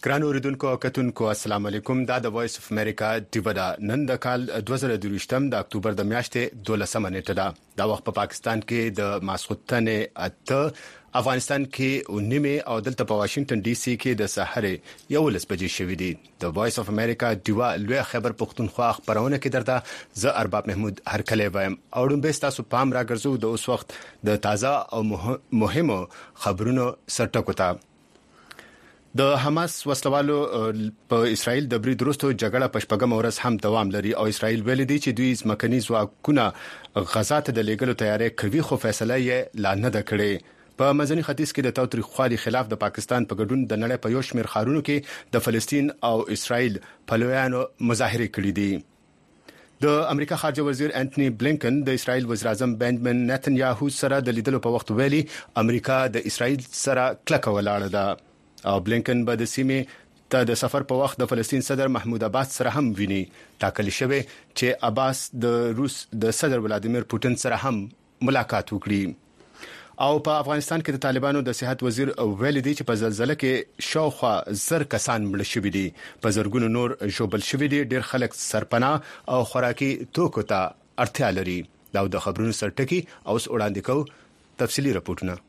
ګران اوریدونکو او کتونکو السلام علیکم. دا د وایس اف امریکا دیودا نن د کال 2023 د اکتوبر د میاشتې 12 نیټه ده. دا وخت په پاکستان کې د ماسختن اته، افغانستان کې 19 او دلته په واشنگټن ډي سي کې د سحر 11 بجې شوې دي. د وایس اف امریکا دیوا لوی خبر پښتونخوا خبرونه کې درته زه ارباب محمود هرکلی وایم. او ډومبه تاسو پام راګرځو د اوس وخت د تازه او مهمو خبرونو سرټکو ته. د حماس وسلوالو په اسرائیل د برید وروسته جګړه په شپږم ورځ هم دوام لري او اسرائیل ویلي دی چې دوی ځمکني ځواکونه غزا ته د لیږلو تیاری کوي، خو فیصله یې لا نه ده کړې. په منځني ختیځ کې د تاوتریخوالي خلاف د پاکستان په ګډون د نړۍ په یو شمېر ښارونو کې د فلسطین او اسرائیل پلویانو مظاهره کړې دي. د امریکا خارجه وزیر انټونی بلینکن د اسرائیل وزیر اعظم بنجامین نتنیاهو سره د لیدلو په وخت ویلي امریکا د اسرائیل سره کلکه ولاړه ده. او بلینکن به د سیمې ته د سفر په وخت د فلسطین صدر محمود عباس سره هم ویني. ټاکل شوی چې عباس د روس د صدر ولادیمیر پوتین سره هم ملاقات وکړي. او په افغانستان کې د طالبانو د صحت وزیر ویلي دی چې په زلزلې کې شاوخوا 1000 کسان مړ شوي دي، په زرګونو نور ژوبل شوي دي، ډېر خلک سرپناه او خوراکي توکو ته اړتیا لري. دا د خبرونو سرټکی اوس وړاندې کوو تفصيلي راپورټونه.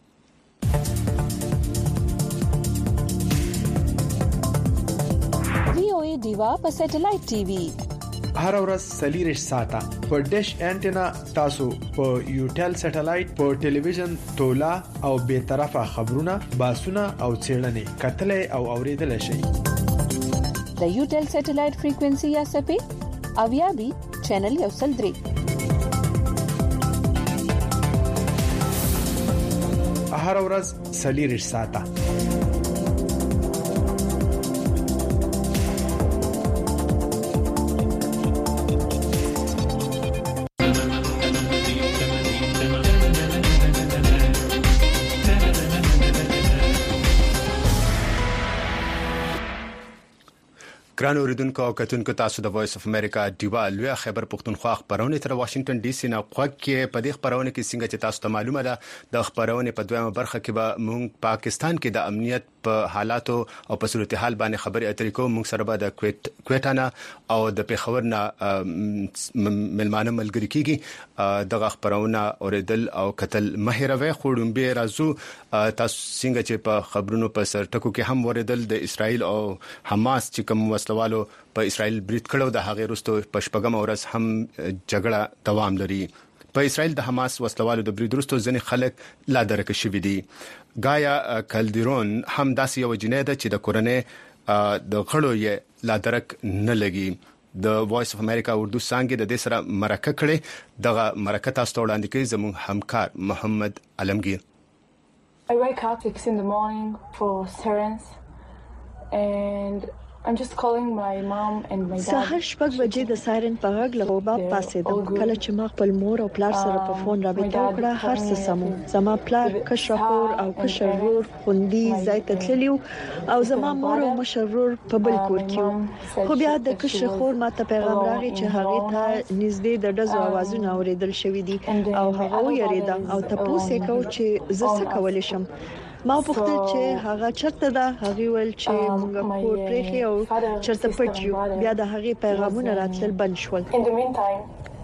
دیوا په سټلایټ ټي وي هر ورځ سلیریش ساته په ډیش انټینا تاسو په یوټل سټلایټ په ټلویزیون تولا او به طرفه خبرونه باسونه او چیرنې کتلې او اوریدل شي. د یوټل سټلایټ فریکوئنسي یا سپې او یا بي چینل یو سل درې هر ورځ سلیریش ساته. ګران اوریدونکو او کتونکو تاسو د وایس اف امریکا دیوا لوی خبر پښتونخوا خبرونه تر واشنگټن ډي سي نه خوږ کې په دې خبرونه کې څنګه چې تاسو ته معلومه ده د خبرونه په دویمه برخه کې به موږ پاکستان کې د امنیت په حالاتو او په صورتحال باندې خبرې اترې کوو. موږ سره به د کویټانا او د پیښور نه ملمانه ملګری کیږي. دغه خبرونه اوریدل او کتل مهیروي خوړم به راځو تاسو څنګه چې په خبرونو په سر ټکو کې هم اوریدل د اسرائیل او حماس چې کوم وسلوالو په اسرائیل برید کړو د هغه وروسته په شپږم ورځ هم جګړه دوام لري. په اسرائیل د حماس وسلوالو د برید وروسته ځنې خلک لا درک شوي دي. ګایا کلدیرون هم داسې یو جنې ده چې د کورنۍ د غړو یې لا درک نه لګي. د وایس اف امریکا اردو څنګه د دې سره مرکه کړي. دغه مرکه تاسو ته وړاندې کوي زموږ همکار محمد علمگیر. I wake up 6 in the morning for sirens and I'm just calling my mom and my dad. سهار شپږ بجې د سایرن په غږ لغوبه پاسېدم. کله چې ما خپل مور او پلار سره په فون رابطه وکړه هر څه سمو. زما پلار کشر خور او کشر ورور خوندي ځای ته تللیو او زما مور او مشر ورور په بل کور کې. خو بیا د کشر خور ما ته پیغام راغی چې هغه ته نږدې د ډزو اوازونه اوریدل شوې دي او هغه یریده او تاسو یې کو چې زه څه کولای شم. ما پوښتنه چې هغه چرته ده. هغه ول چې موږ کور پرېخي او چرته پټیو. بیا د هغه پیغامونه راتلل بند شول. In the meantime,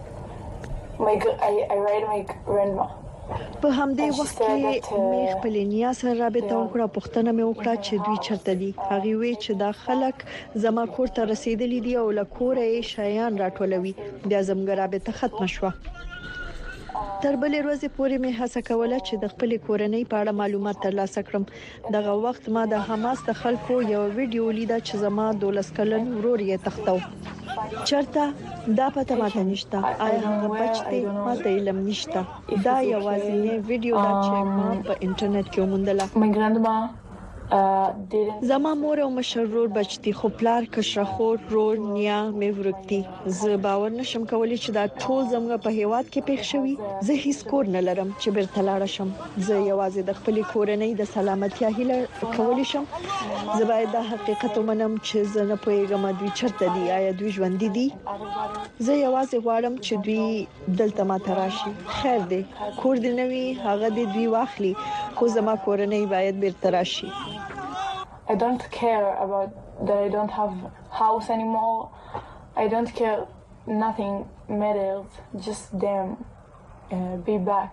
I read my grandma. په همدې وخت کې مې خپل نیا سره رابطه وکړه. پوښتنه مې وکړه چې دوی چرته دي. هغه وی چې دا خلک زما کور ته رسیدلي دي او له کوره یې شیان راټولوي. بیا زموږ رابطه ختم شوه. تر بلې ورځې پورې مې هڅه کوله چې د خپل کورنۍ په اړه معلومات ترلاسه کړم. دغه وخت ما د حماس د خلکو یو ویډیو لیده چې زما 12 کلن ورور یې تختو. چرته دا پته ماته نشته. آیا هغه بچی ماته علم نشته. دا یوازینی ویډیو ده چې ما په انټرنیټ کې وموندله. My grandma زما مور او مشر ورور بچتي خو پلار کشر خور رور نیا مې ورکتي. زه باور نشم کولی چې دا ټول زموږ په هیواد کې پېښ شوی. زه هیڅ کور نه لرم چې بیرته لاړ شم. زه یوازې د خپل کورنۍ د سلامتیا هیله کولی شم. زه باید د حقیقت ومنم چې زه نه پوهیږم دوی چرته دي. آیا دوی ژوند دي؟ زه یوازې غواړم چې دوی دلته ما ته راشي. خیر دی کور دې نوي هغه دې دوی واخلي خو زما کورنۍ باید بیرته راشي. I don't care about that I don't have house anymore. I don't care. Nothing matters. Just them. Be back.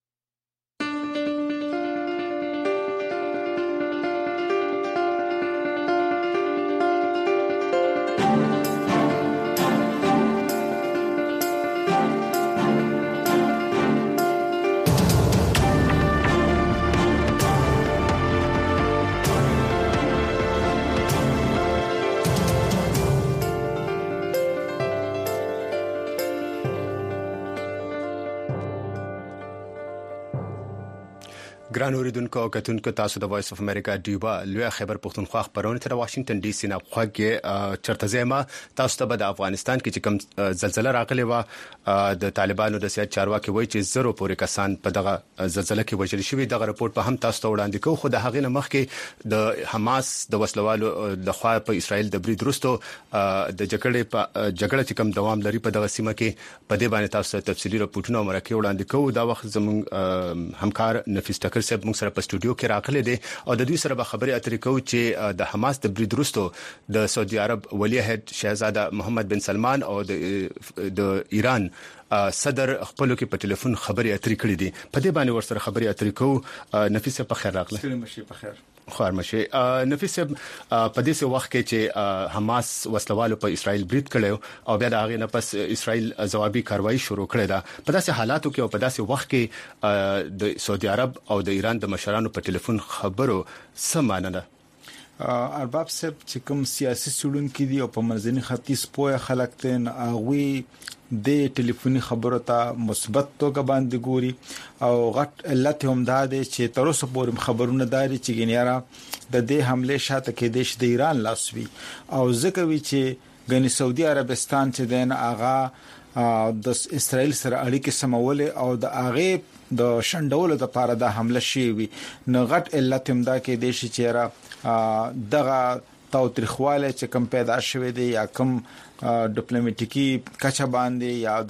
ګران اوریدونکو او کتونکو تاسو د وایس اف امریکا ډیوبا لوی خبر پښتونخوا خبرونه تر واشنگټن ډي سي نه خوږه چرته زما تاسو ته د افغانستان کې چې کوم زلزلہ راغلی و د طالبانو د سیاست چارواکي وایي چې زرو پورې کسان په دغه زلزلہ کې وژل شوي. دغه رپورت په هم تاسو ته وړاندې کوو، خو د هغې نه مخکې د حماس د وسلوالو د خوا په اسرائیل د برید وروسته د جګړه چې کوم دوام لري په دغه سیمه کې په دې باندې تاسو ته تفصیلي راپورټونه مرکه وړاندې کوو. دا وخت زموږ همکار نفیس ټکر صاحب موږ سره په استودیو کې راغلي دي او د دوی سره به خبرې اترې کوو چې د حماس د برید وروسته د سعودي عرب ولی عهد شهزاده محمد بن سلمان او د ایران صدر خپل کې په ټلیفون خبرې اترې کړې دي. په دې باندې ورسره خبرې اترې کوو. نفیس په خیر راغله. سلام شي په خیر. خیر مشه. نفیس په دې وخت کې چې حماس وسلوالو په اسرائیل برید کړو او بیا د هغه نه پس اسرائیل ځوابي کاروایی شروع کړې ده. په داسې حالاتو کې او په داسې وخت کې د سعودي عرب او د ایران د مشرانو په ټلیفون خبرو سمانه ده. ارباب صاحب چې کوم سیاسي سړونکو دي او په منځني ختیځ پوهه خلک ته هغه د ټلیفوني خبرو ته مثبت توګه باندې ګوري او غټ علت هم دا دی چې تر اوسه پورې خبرونه داري چې ګنيرا د دې حمله شاته کې د ایران لاسوي او ځکه وی چې غني سعودي عربستان چې دین اغا د اسرائیل سره اړیکې سمول او د اغه د شندولو لپاره د حمله شي وي نو غټ علت هم دا کې د شي چیرې دغه تاوتریخواله چې کم پیدا شوه دی یا کم ډیپلوماټیکی کچا باندې یا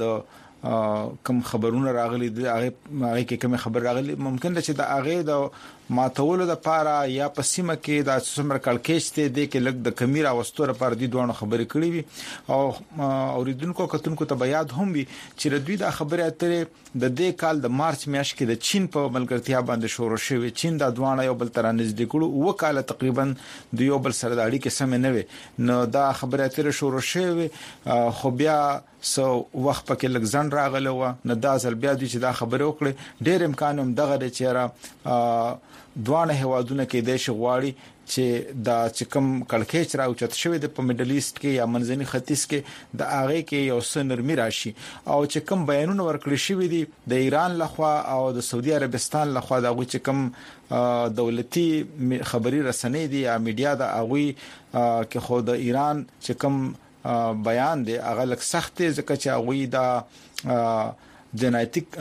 د کم خبرونه راغلي دي هغه کې کوم خبر راغلي ممکن ده چې د هغه د ماتولو د پاره یا پسیمه کې د څومره کلکېشته دي کې لګ د کمیرا وستوره پر دي دوه خبرې کړې وي او اوریدونکو کتونکو ته بیاد هم وي چې د دوی د خبره اترې د دې کال د مارچ میاشت کې د چین په ملګرتیا باندې شروع شوه. چین د دوانه یو بل تر نږدې کړو وکاله تقریبا د یو بل سره د اړیکې سم نه وي نو دا خبره اترې شروع شوه خو بیا سو وخت پکې لګزن راغله و نه دا ځل بیا دوی چې دا خبره وکړي ډېر امکان هم دغه د چیرې دوانه هوادونه کې د شغواړي چې دا چې کوم کلکېچ راوچت شوی د په میډل ایست کې یا منځني ختیځ کې د هغه کې یو څه نرمي راشي او چې کوم بیانونه ورکړي شوی دي د ایران لخوا او د سعودي عربستان لخوا دا چې کوم دولتي خبري رسنۍ دي یا میډیا دا هغه کې خو د ایران چې کوم بیان دی هغه لک سخت ځکه چې هغه دا جنایتیک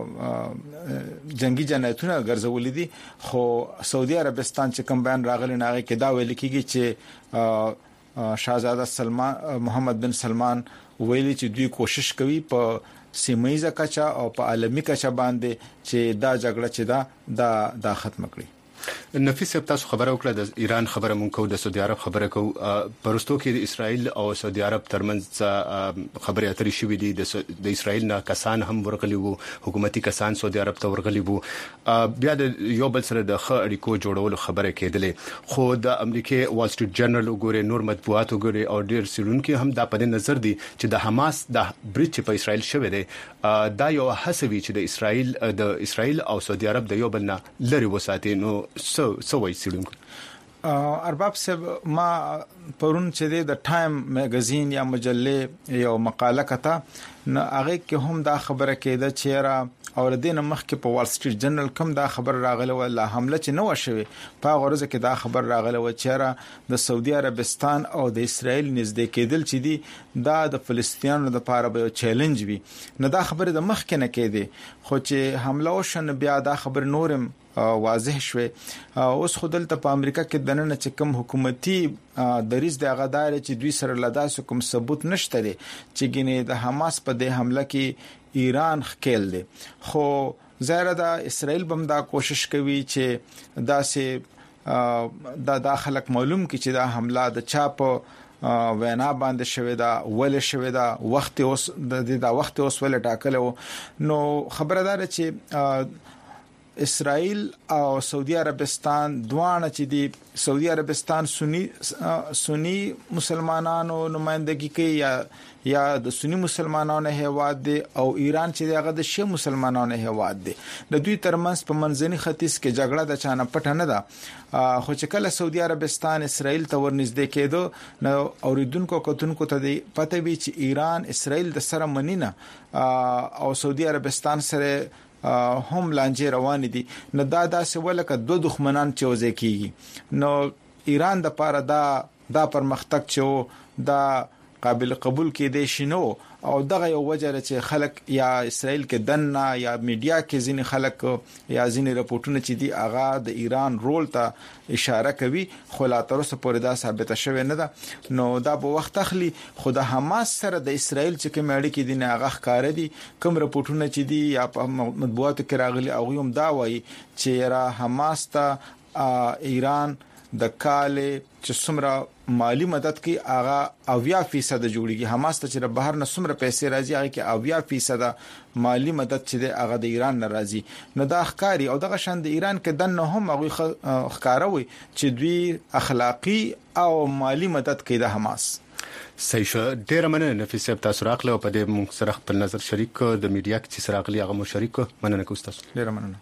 جنگي جنایتونه ګرځولې دي خو سعودي عربستان چې کوم بیان راغلی نه کې دا ویل کیږي چې شاهزاده محمد بن سلمان ویلي چې دوی کوشش کوي په سیمایي کچا او په عالمي کچا باندې چې دا جګړه چې دا ختم کړي. نفیس تاسو خبره وکړه د ایران خبره مونږ کو د سعودي عرب خبره کو پرستو کې د اسرائیل او سعودي عرب ترمنځ خبرې اترې شوې دي د اسرائیل نه کسان هم ورغلي وو حکومتي کسان سعودي عرب ته ورغلي وو بیا د یو بل سره د خ اړیکو جوړولو خبره کېدلې خو د امریکای وال سټریټ جرنل وګوري نور مطبوعات وګوري او ډیر سړونکو هم دا په نظر دي چې د حماس د برید په اسرائیل شوه دی دا یو حسوي چې د اسرائیل او سعودي عرب د یو بل نه لري وساتي نو سو وای سړونکو ارباب صاحب ما پرون چې د ټایم میگزین یا مجله یو مقاله کته نو هغه کې هم دا خبره کېده چې را اور دینه مخکې په وال سټریټ جرنل کوم دا خبر راغله ولا حمله چې نو شوه په غرض کې دا خبر راغله و چې را د سعودي عربستان او د اسرائیل نږدې کېدل چې دي دا د فلسطینیانو لپاره به چیلنج وي نه دا خبره د مخکې نه کېده خو چې حمله وشن بیا دا خبر نورم واضح شوه اوس خودلته په امریکا کې دنه چې کوم حکومتي دریز د غدار چې دوی سره لداسو کوم ثبوت نشته دي چې ګینه د حماس په د حمله کې ایران خکېل دي خو زهره د اسرائیل بم دا کوشش کوي چې دا سه دا خلک معلوم کی چې دا حمله د چاپ وینا باندې شوې دا ول شوې دا وخت اوس دا وخت اوس ول ټاکلو نو خبردار چې اسرائیل او سعودي عربستان دوانه چې دی سعودي عربستان سنی مسلمانانو نمائندګي کوي یا د سنی مسلمانانو هیواد دی او ایران چې دغه د شی مسلمانانو هیواد دی د دوی ترمنځ په منځني ختیځ کې جګړه د چانه پټ نه ده خو چې کله سعودي عربستان اسرائیل ته ورنږدې کېدو نو اوریدونکو کتونکو ته دی پته وی چې ایران اسرائیل د سره منینه او سعودي عربستان سره هم لانجه روان دي نو دا داسې ولکه دوه دښمنان چې وځي کیږي نو ایران د پاره دا پرمختګ چې دا قابل قبول کې دي شنو او دغه یو وجه چې خلک یا اسرائیل کې دنه یا میډیا کې ځینې خلک یا ځینې راپورټونه چې دي هغه د ایران رول ته اشاره کوي خو لا تر اوسه پورې دا ثابت شوی نه ده نو دا په وخت اخلي خو د حماس سره د اسرائیل چې کوم اړیکې دي نه هغه ښکار دي کوم راپورټونه چې دي یا په مطبوعاتو کې راغلي هغه هم دا وایي چې را حماس ته ایران د کال چې څومره مالی مدد کی هغه 80% جوړیږي حماس ته چې بهر نه څومره پیسې راځي هغه کې 80% مالی مدد چې د هغه د ایران ناراضي نو دا ښکاری او دغه شان د ایران کې دنه هم هغه ښکاروي چې دوی اخلاقی او مالی مدد کوي د حماس صحیح ډیر مننه نفیس صاحب تاسو راغله په دې موږ سره خپل نظر شریک د میډیا کې چې راغلی هغه مو شریک مننه کوم تاسو ډیر مننه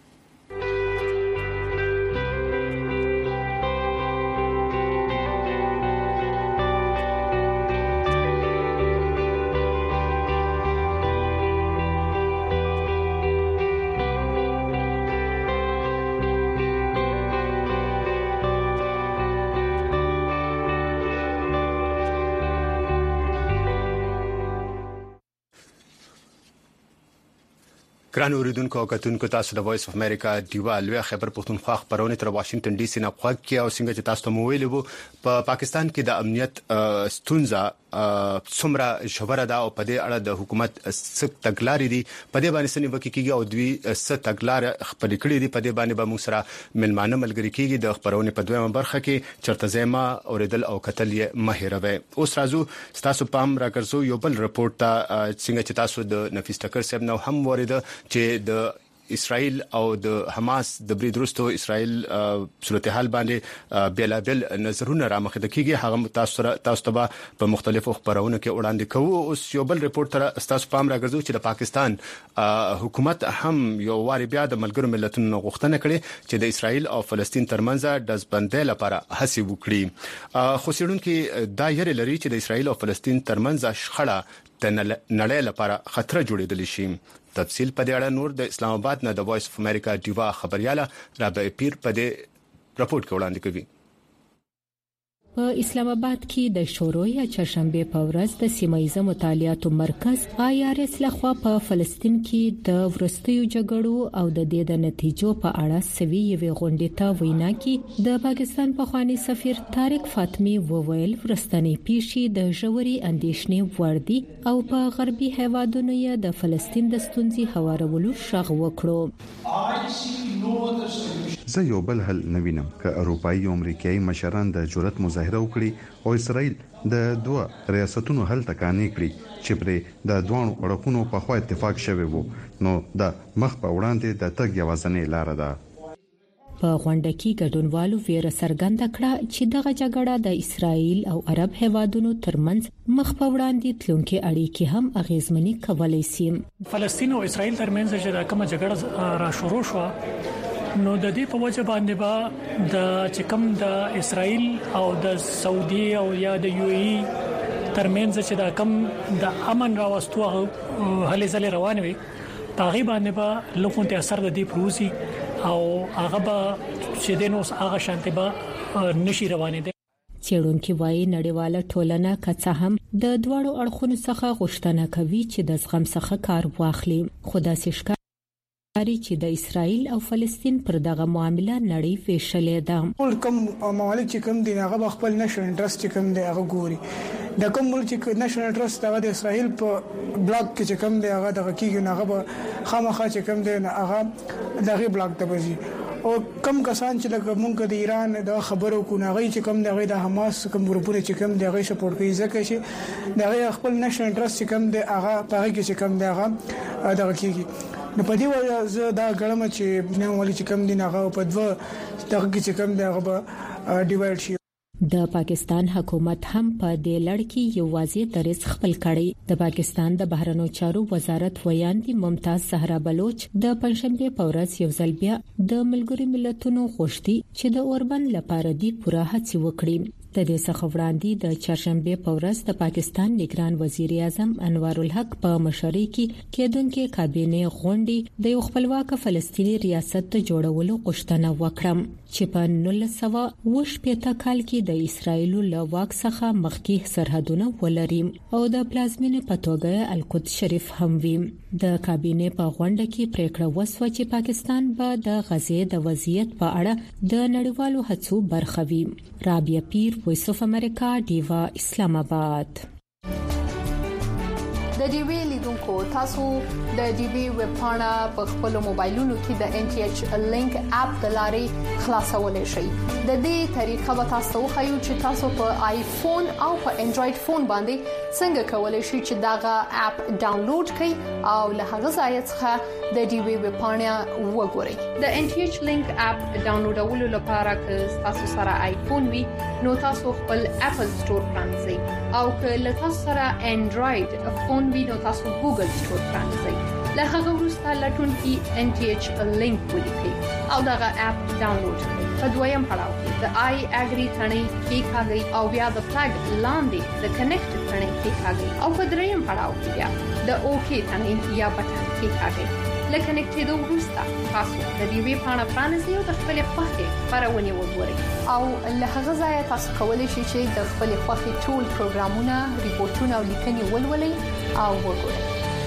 ګران اوریدونکو او کتونکو تاسو د وایس اف امریکا دیوا لوی خبر پښتونخوا خبرونه تر واشنگټن ډي سي نه خوا کې او څنګه چې تاسو ته ویلي وو په پاکستان کې د امنیت ستونزه څومره ژوره ده او په دې اړه د حکومت څخه تګلارې دي په دې باندې سنې وکړي کیږي او دوی څه تګلارې خپل کړې دي په دې باندې به موږ سره ملمانه ملګری کیږي د خبرونه په دویمه برخه کې چرته زما اوریدل او کتل یې مهیروي اوس راځو تاسو پام راګرځو یو بل رپورت ته څنګه چې تاسو د نفیس ټکر صاحب نو هم ورده چې د اسرائیل او د حماس د برید وروسته اسرائیل صورتحال باندې بیلابل نظرونه رامخ د کیږي هغه تاسو ته په مختلفو خبرونو کې وړاندې کوو اوس یو بل رپورت تر تاسو پام راګرځو چې د پاکستان حکومت هم یو واری بیا د ملګرو ملتونو غوښتنه کړې چې د اسرائیل او فلسطین ترمنځ د ځبندۍ لپاره هڅې وکړي خو سړونکو دا یری لري چې د اسرائیل او فلسطین ترمنځ شخړه د نړۍ لپاره خطر جوړېدل شي تفصیل په دې اړه نور د اسلام آباد نه د وایس اف امریکا دیوا خبرياله رابعه پیر په دې رپورت کې وړاندې کوي په اسلام آباد کې د شورای چهارشنبه په ورځ د سیمایي مطالعاتو مرکز IRS لخوا په فلسطین کې د ورستیو جګړو او د دې د نتیجو په اړه سوي یوې غونډې ته وینا کې د پاکستان پخوانی سفیر طارق فاطمی وویل ورستنی پیشي د ژوري اندیشنې وړ دي او په غربي هیوادونو یې د فلسطین د ستونزې هوارولو شغ وکړو زه یو بل حل نوینم که اروپایي او امریکایي مشران د جرأت مظاهره وکړي او اسرائیل د دوه ریاستونو حل تکانې کړي چې پر د دوه اړخونو په خوا اتفاق شوی وو نو د مخ په وړاندې د تګ یوازنۍ لار ده په غونډه کې ګډونوالو ویره څرګنده کړه چې دغه جګړه د اسرائیل او عرب هیوادونو ترمنځ مخ په وړاندې تلونکي اړیکې هم اغیزمنې کولای شي فلسطین او اسرائیل ترمنځ چې کومه جګړه را شروع شو نو د دې په وجه باندې با د چکم د اسرائیل او د سعودي او یا د UAE ترمنځ چې دا کم د امن راوستو هلې ځلې روان وي پاغي باندې با لکه ته اثر د دې پروسي او هغه با چې د نو هغه شانتي با نشي روانې دي چېرونکو وايي نړیواله ټولنه کڅه هم د دوړو اړخونو څخه غوښتنه کوي چې د زغم څخه کار واخلي خدا سي چې د اسرائیل او فلسطین پر دغه معاملې نړۍ فیصله ده کوم ممالک چې کوم دي هغه خپل نشنل انټرست چې کوم دی هغه ګوري د کوم ملک چې نشنل انټرست هغه د اسرائیل په بلاک کې چې کوم دی هغه د کیږي هغه خامخا چې کوم دی هغه دغه بلاک ته وځي او کم کسان چې لکه مونږ د ایران د خبرو کو نه غي چې کم دغه د حماس کوم ګروپونه چې کم دغه سپورټ کوي ځکه چې دغه خپل نشنل انټرست چې کم د هغه په کې چې کم دغه کیږي نو په دې وجه زه دا غړم چې نه ولې چې کم دي نه هغه په دوه دغه کې چې کم دغه به ډیوایډ شي. د پاکستان حکومت هم په دې لړ کې یو واضح دریځ خپل کړی. د پاکستان د بهرنیو چارو وزارت ویاندې ممتاز زهرا بلوچ د پنځشنبه په ورځ یو ځل بیا د ملګرو ملتونو غوښتي چې د اوربند لپاره دی پوره هڅه وکړي. د دې څخه وړاندې د چهارشنبه په ورځ د پاکستان نگران وزیر اعظم انوار الحق په مشرۍ کې کېدونکو کابینه غونډې د یو خپلواک فلسطینی ریاست جوړولو غوښتنه وکړه چې په 1980 کال کې د اسرایل له واک څخه مخکې سرحدونه ولري او د پلازمینې په توګه القدس شریف هم وي. د کابینه په غونډه کې پریکړه وسوه چې پاکستان به د غزې د وضعیت په اړه د نړیوالو هڅو برخه وي. رابعه پیر، وایس اف امریکا، دیوا، اسلام آباد. د ډي وی لیدونکو تاسو د ډي وی ویب پاڼه په خپل موبایلونو کې د ان ټي ایچ لینک اپ د لارې خلاصولای شئ. د دې طریقه به تاسو خو چې تاسو په آیفون او په انډراید فون باندې څنګه کولای شئ چې داغه اپ ډاونلوډ کړئ او له هغه ځای څخه د ډي وی ویب پاڼه وګورئ. د ان ټي ایچ لینک اپ ډاونلوډولو لپاره که تاسو سره آیفون وي نو تاسو خپل اپل سٹور پرانځئ او که له تاسو سره انډراید فون وینو تاسو ګوګل سٹور پرانځئ. له هغه وروسته لټون کې ان ټي ایچ لینک ولیکئ او دغه اپ ډاونلوډ کړئ. په دویم پړاو کې د آی اګری ثنې کې کاږئ او بیا د فلګ لاندې د کنیکټ ثنې کې کاږئ او په دریم پړاو کې بیا د اوکی ثنې یا بټن کې کاږئ. لکه نکټېدو وروسته تاسو د دې وی پاڼه پرانځئ او د خپل خوښې خبرونه وګورئ او له هغه ځای تاسو کولی شئ چې د خپل خوښې ټول پروګرامونه، ریپورتونه او لیکنې ولولئ او وګورئ.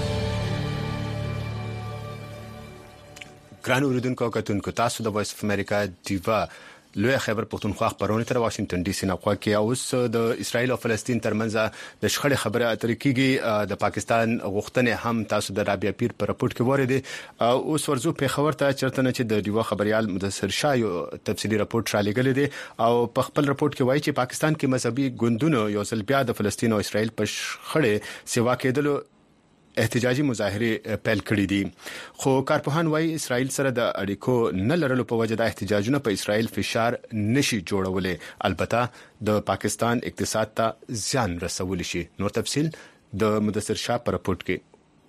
ګران اوریدونکو او کتونکو، تاسو د وایس اف امریکا دیوا لوی خبر پښتونخوا خبرونه تر واشنگټن ډي سي نه کوي. اوس د اسرایل او فلسطین ترمنځ د شخړې خبره اترې کیږي. د پاکستان غوښتنې هم تاسو د رابعه پیر په راپورټ کې وریدي. اوس ورزو په خبر ته چرته نه چې د دیوا خبريال مدثر شاه یو تفصیلی راپورټ را لګل دي او په خپل راپورټ کې وایي چې پاکستان کې مذهبي ګوندونو یو ځل بیا د فلسطین او اسرایل په شخړې سیوا کېدلو احتجاجي مظاهره پیل کړې دي. خو کارپوهان وايي اسرائیل سره د اړیکو نه لرلو په وجه د احتجاجونو په اسرائیل فشار نشي جوړولې، البته د پاکستان اقتصاد ته زیان رسول شي. نور تفصيل د مدثر شاه په راپورټ کې.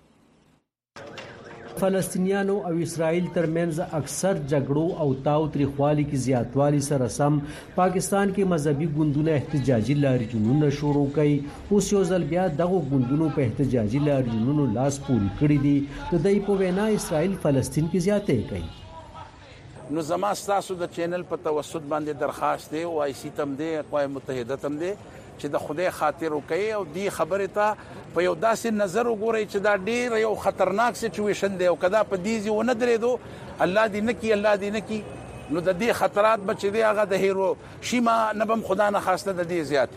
فلسطینیانو او اسرائیل ترمنځ اکثر جګړو او تاوتریخوالي کې زیاتوالی سره سم پاکستان کې مذهبي ګوندونه احتجاجي لاریونونه شروع کړي. اوس یو ځل بیا دغه ګوندونو په احتجاجي لاریونونو لاس پوري کړی دي. د دې په وینا اسرائیل فلسطین کې زیاتې کوي. نو زما تاسو د چینل په توسط باندې درخواست دی او آی سی تم دی، اقوام متحده تم دی چې د خدای خاطر وکړي او دی خبره ته په یو داسې نظر وګورئ چې دا ډیر یو خطرناک سچويشن دی او کدا په دې ځو نه درېدو الله دې نکي، الله دې نکي، نو د دې خطرات بچ دی هغه د هیرو شیما نبم خدا نه خواسته د دې زیات.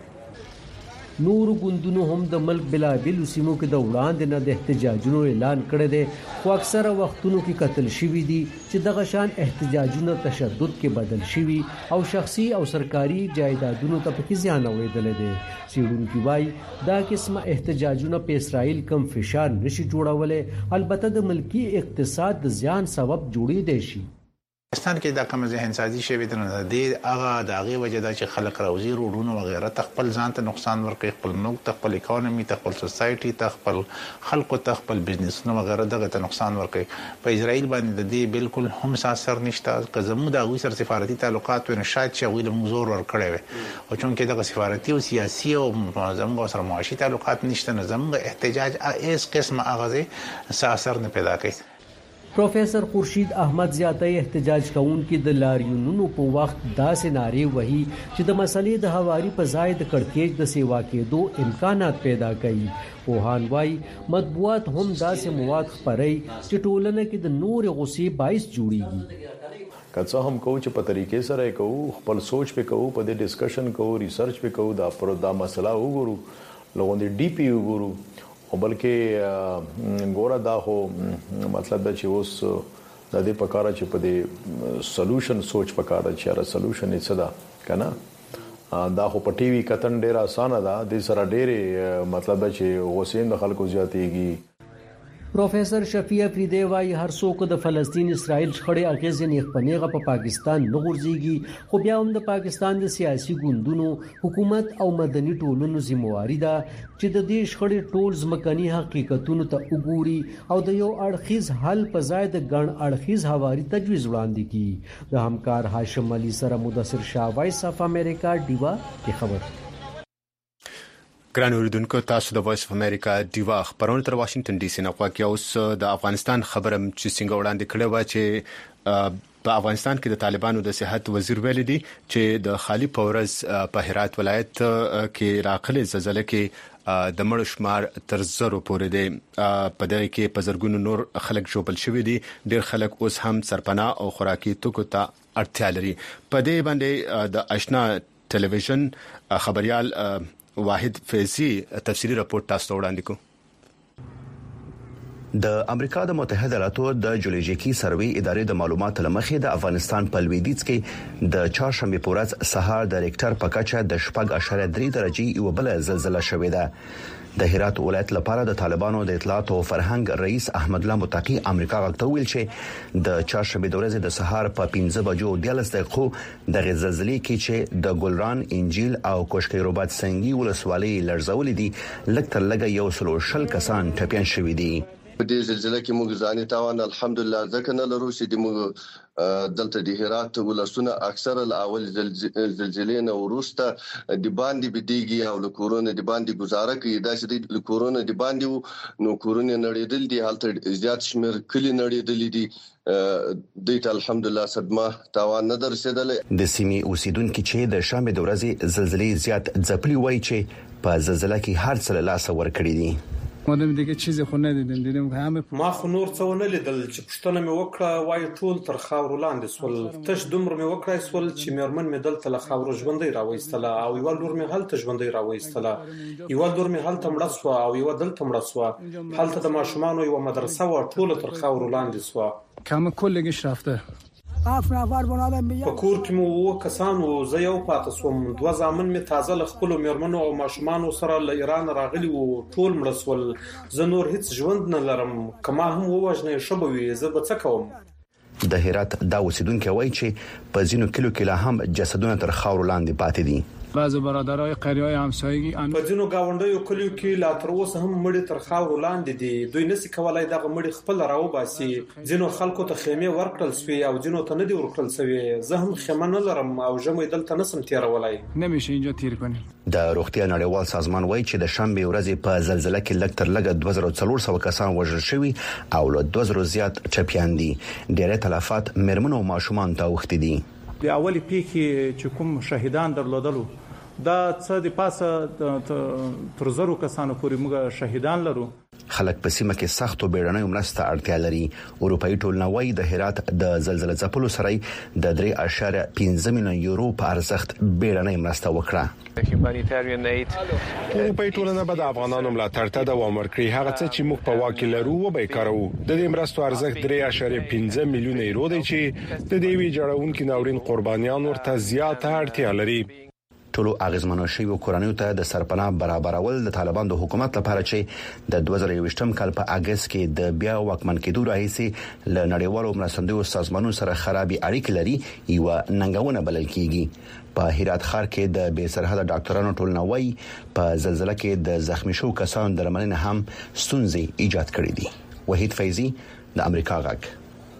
نور ګوندونو هم د ملک بلابل سیمو کې د وړاندې نه د احتجاجونو اعلان کړی دی، خو اکثره وختونو کې قتل شوي دي چې دغه شان احتجاجونه تشدد کې بدل شوي او شخصي او سرکاري جایدادونو ته پکې زیان اوریدل دي. څېړونکي وایي دا قسمه احتجاجونه په اسرائیل کم فشار نشي جوړولای، البته د ملکی اقتصاد د زیان سبب جوړېدای شي. پاکستان کې دا کوم ذهن سازي شوی د هغه د هغه وجدا چې خلک راوځي روډونو وغیرہ تخپل ځان ته نقصان ورکړي، خپل ملک ته، خپل اکانومي ته، خپل سوسايټي ته، خپل خلکو ته، خپل بزنسونو وغیرہ دغه ته نقصان ورکړي. په اسرائیل باندې د دې بالکل هم اثر نشته. که زموږ د هغوی سره سفارتي تعلقات ونه شاید چې هغوی له موږ زور ورکړي وي او چونکې دغه سفارتي او سیاسي او زموږ سره معاشي تعلقات نشته، نه زموږ احتجاج هیڅ قسمه اغازه اثر نه پیدا کوي. پروفیسر خورشید احمد زیاتې احتجاج کوونکي د لاریونونو په وخت داسې نارې وهي چې د مسلې د هواري په ځای د کړکېچ د سیوا کېدو امکانات پیدا کوي. پوهان وايي مطبوعات هم داسې مواد خپروي چې ټولنه کې د نور غصې باعث جوړيږي. کڅه هم کوو چې په طریقې سره کوو، خپل سوچ په کوو، په دې ډسکشن کوو، ریسرچ په کوو، دا مسله وګورو، لغوندې ډي پی وګورو او بلکې ګوره دا هو مطلب دا چې اوس د دې په کار چې په دې سولوشن سوچ په کار چې را سولوشن یې څه ده کنه دا خو په ټي وي کتن ډیر اسانه ده د سره ډېر مطلب چې غوسین د خلکو زیاتېږي. پروفیسور شفیع افریدی وايي هر څوک د فلسطین اسرائیل شخړې اغیزې نه خپنیغه په پاکستان نه غورځيږي خو بیا هم د پاکستان د سیاسي ګوندونو حکومت او مدني ټولنو ذمہواری ده چې د دې شخړې ټول ځمکني حقیقتونو ته وګوري او د یو اړخیز حل په ځای د ګڼ اړخیز حواري تجویز وړاندې کړي. د همکار هاشم علي سره مدثر شاه وایس اف امریکا دیوا کی خبر. ګران اوریدونکو تاسو د وایس اف امریکا دیوا خبرونه تر واشنگټن ډي سي نه غواړئ اوس د افغانستان خبرم چې څنګه وړاندې کړې و چې په افغانستان کې د طالبانو د صحت وزیر ویلي دي چې د خالی پورز په هرات ولایت کې راغلي زلزلې کې د مړ شمار تر زرو پورې دي. په دغه کې په زرګونو نور خلک جوړل شوی دي. ډېر خلک اوس هم سرپناه او خوراکي توکو ته اړتیا لري. په دې باندې د آشنا ټلویزیون خبريال واحد فیضی تفصیلی راپور تاسو ته وړاندې کوم. د امریکا د متحده ایالاتو د جیولوژیکي سروې ادارې د معلوماتو لمخې د افغانستان په لویدیځ کې د چهارشنبه په ورځ سهار د ریکټر په کچه د 4.3 درجه یو بل زلزلہ شوې ده. د هرات ولایت لپاره د طالبانو د اطلاعات او فرهنګ رئیس احمد الله متقی امریکا غوښتل ویل چې د چهارشنبه د ورځې د سهار په 15 بجو د لستخو د غزلزلې کې چې د ګلران انجیل او کوشکې روبات سنگي ولسوالۍ لړزولې دي لکتر لګي یو سلو شل کسان ټپيان شوي دي. په دې زلزلې کې موږ ځانې تاوان الحمدلله ځکه نه لرو چې موږ دلته د هرات ولسونه اکثر الاول زلزلې نه ورسته د باندې بدیږي او له کورونه د باندې گزاره کوي دا چې د کورونه د باندې نو کورونه نړیدل دي حالت زیات شمیر کلی نړیدل دي د الحمدلله صدمه تاوان نه درسیدل. د سیمې اوسیدونکو چې د شنبه د ورځې زلزلې زیات ځپلي وای چې په زلزلہ کې هر څه لاس ور کړی دي. مودم دیگه چیزی خو نه دیدم همه ما خو نور څه ونه لیدل چې پښتنه مې وکړه وای ټول تر خاور لاندې سول تش دومره مې وکړای سول چې مېرمن مې دلته له خاور ژوندۍ راوېستله او یو لور مې هلته ژوندۍ راوېستله یو لور مې هلته مړه سو او یو دلته مړه سو هلته د ماشومان یو مدرسه و ټول تر خاور لاندې سو کم کلگیش رفته. په کور کې مو وو کسانو زه یو پاتې سوم دوه ځامن می تازه ل خپل مېرمنو او ماشومانو سره له ایران راغلي وو ټول مړ سول زه نور هیڅ ژوند نه لرم کما هم ووجنه شبوي زه به څه کوم. د هرات دا اوسیدونکو وایي چې په ځینو کلو کې لا هم جسدونه تر خاور لاندې پاتې دي. بعض برادرای قریای همسایگی په ځینو گاونډیو کلیو کې لا تر اوسه هم مړي تر خاور لاندې دي دوی نسی کولای دغه مړي خپل راو باسي ځینو خلکو ته خیمه ورکړل سوی او ځینو ته نه دی ورکړل سوی زه هم خیمه نه لرم او جمع دلته نسم تیرولای نمیشه اینجا تیر کنی. د روغتیا نړیوال سازمان وایي چې د شنبه ورځې په زلزلہ کې لږ تر لږه 2400 کسان وژل شوي او له 2000 زیات ټپيان دي. ډېر تلفات مېرمنو او ماشومان ته وخت دي. د اولی پیښې چې کوم شهیدان درلودلو دا څه د پاسه تر زرو کسانو پورې موږ شهیدان لرو. خلک په سیمه کې سختو بیړنیو مرستو اړتیا لري. اروپאי ټولنه وايي د هرات د زلزلې ځپلو سره د 3.5 میلیون یورو په ارزښت بیړنۍ مرسته وکړه. اروپאי ټولنه به د افغانانو ملاتړ ته دوام ورکړي. هغه څه چې موږ په واکه لرو و به کارو. د دې مرستو ارزښت 3.5 میلیون یورو دی چې د دې وی جوړونکو ناورین قربانیان ورته زیاته اړتیا لري. ټولو اغیزمنو شوی کورانیو ته د سرپناه برابرول د طالبان د حکومت لپاره چې د 2021م کال په اگست کې د بیا واکمن کېدو راهیسي ل نړیوالو مرستندویو سازمانونو سره خرابې اړیکې لري یو ننګونه بلل کیږي. په هرات ښار کې د بې سرحده ډاکټرانو ټولنه وايي په زلزلہ کې د زخمی شو کسانو درملنه هم ستونزې ایجاد کړې دي. وحید فیضی د امریکا غږ.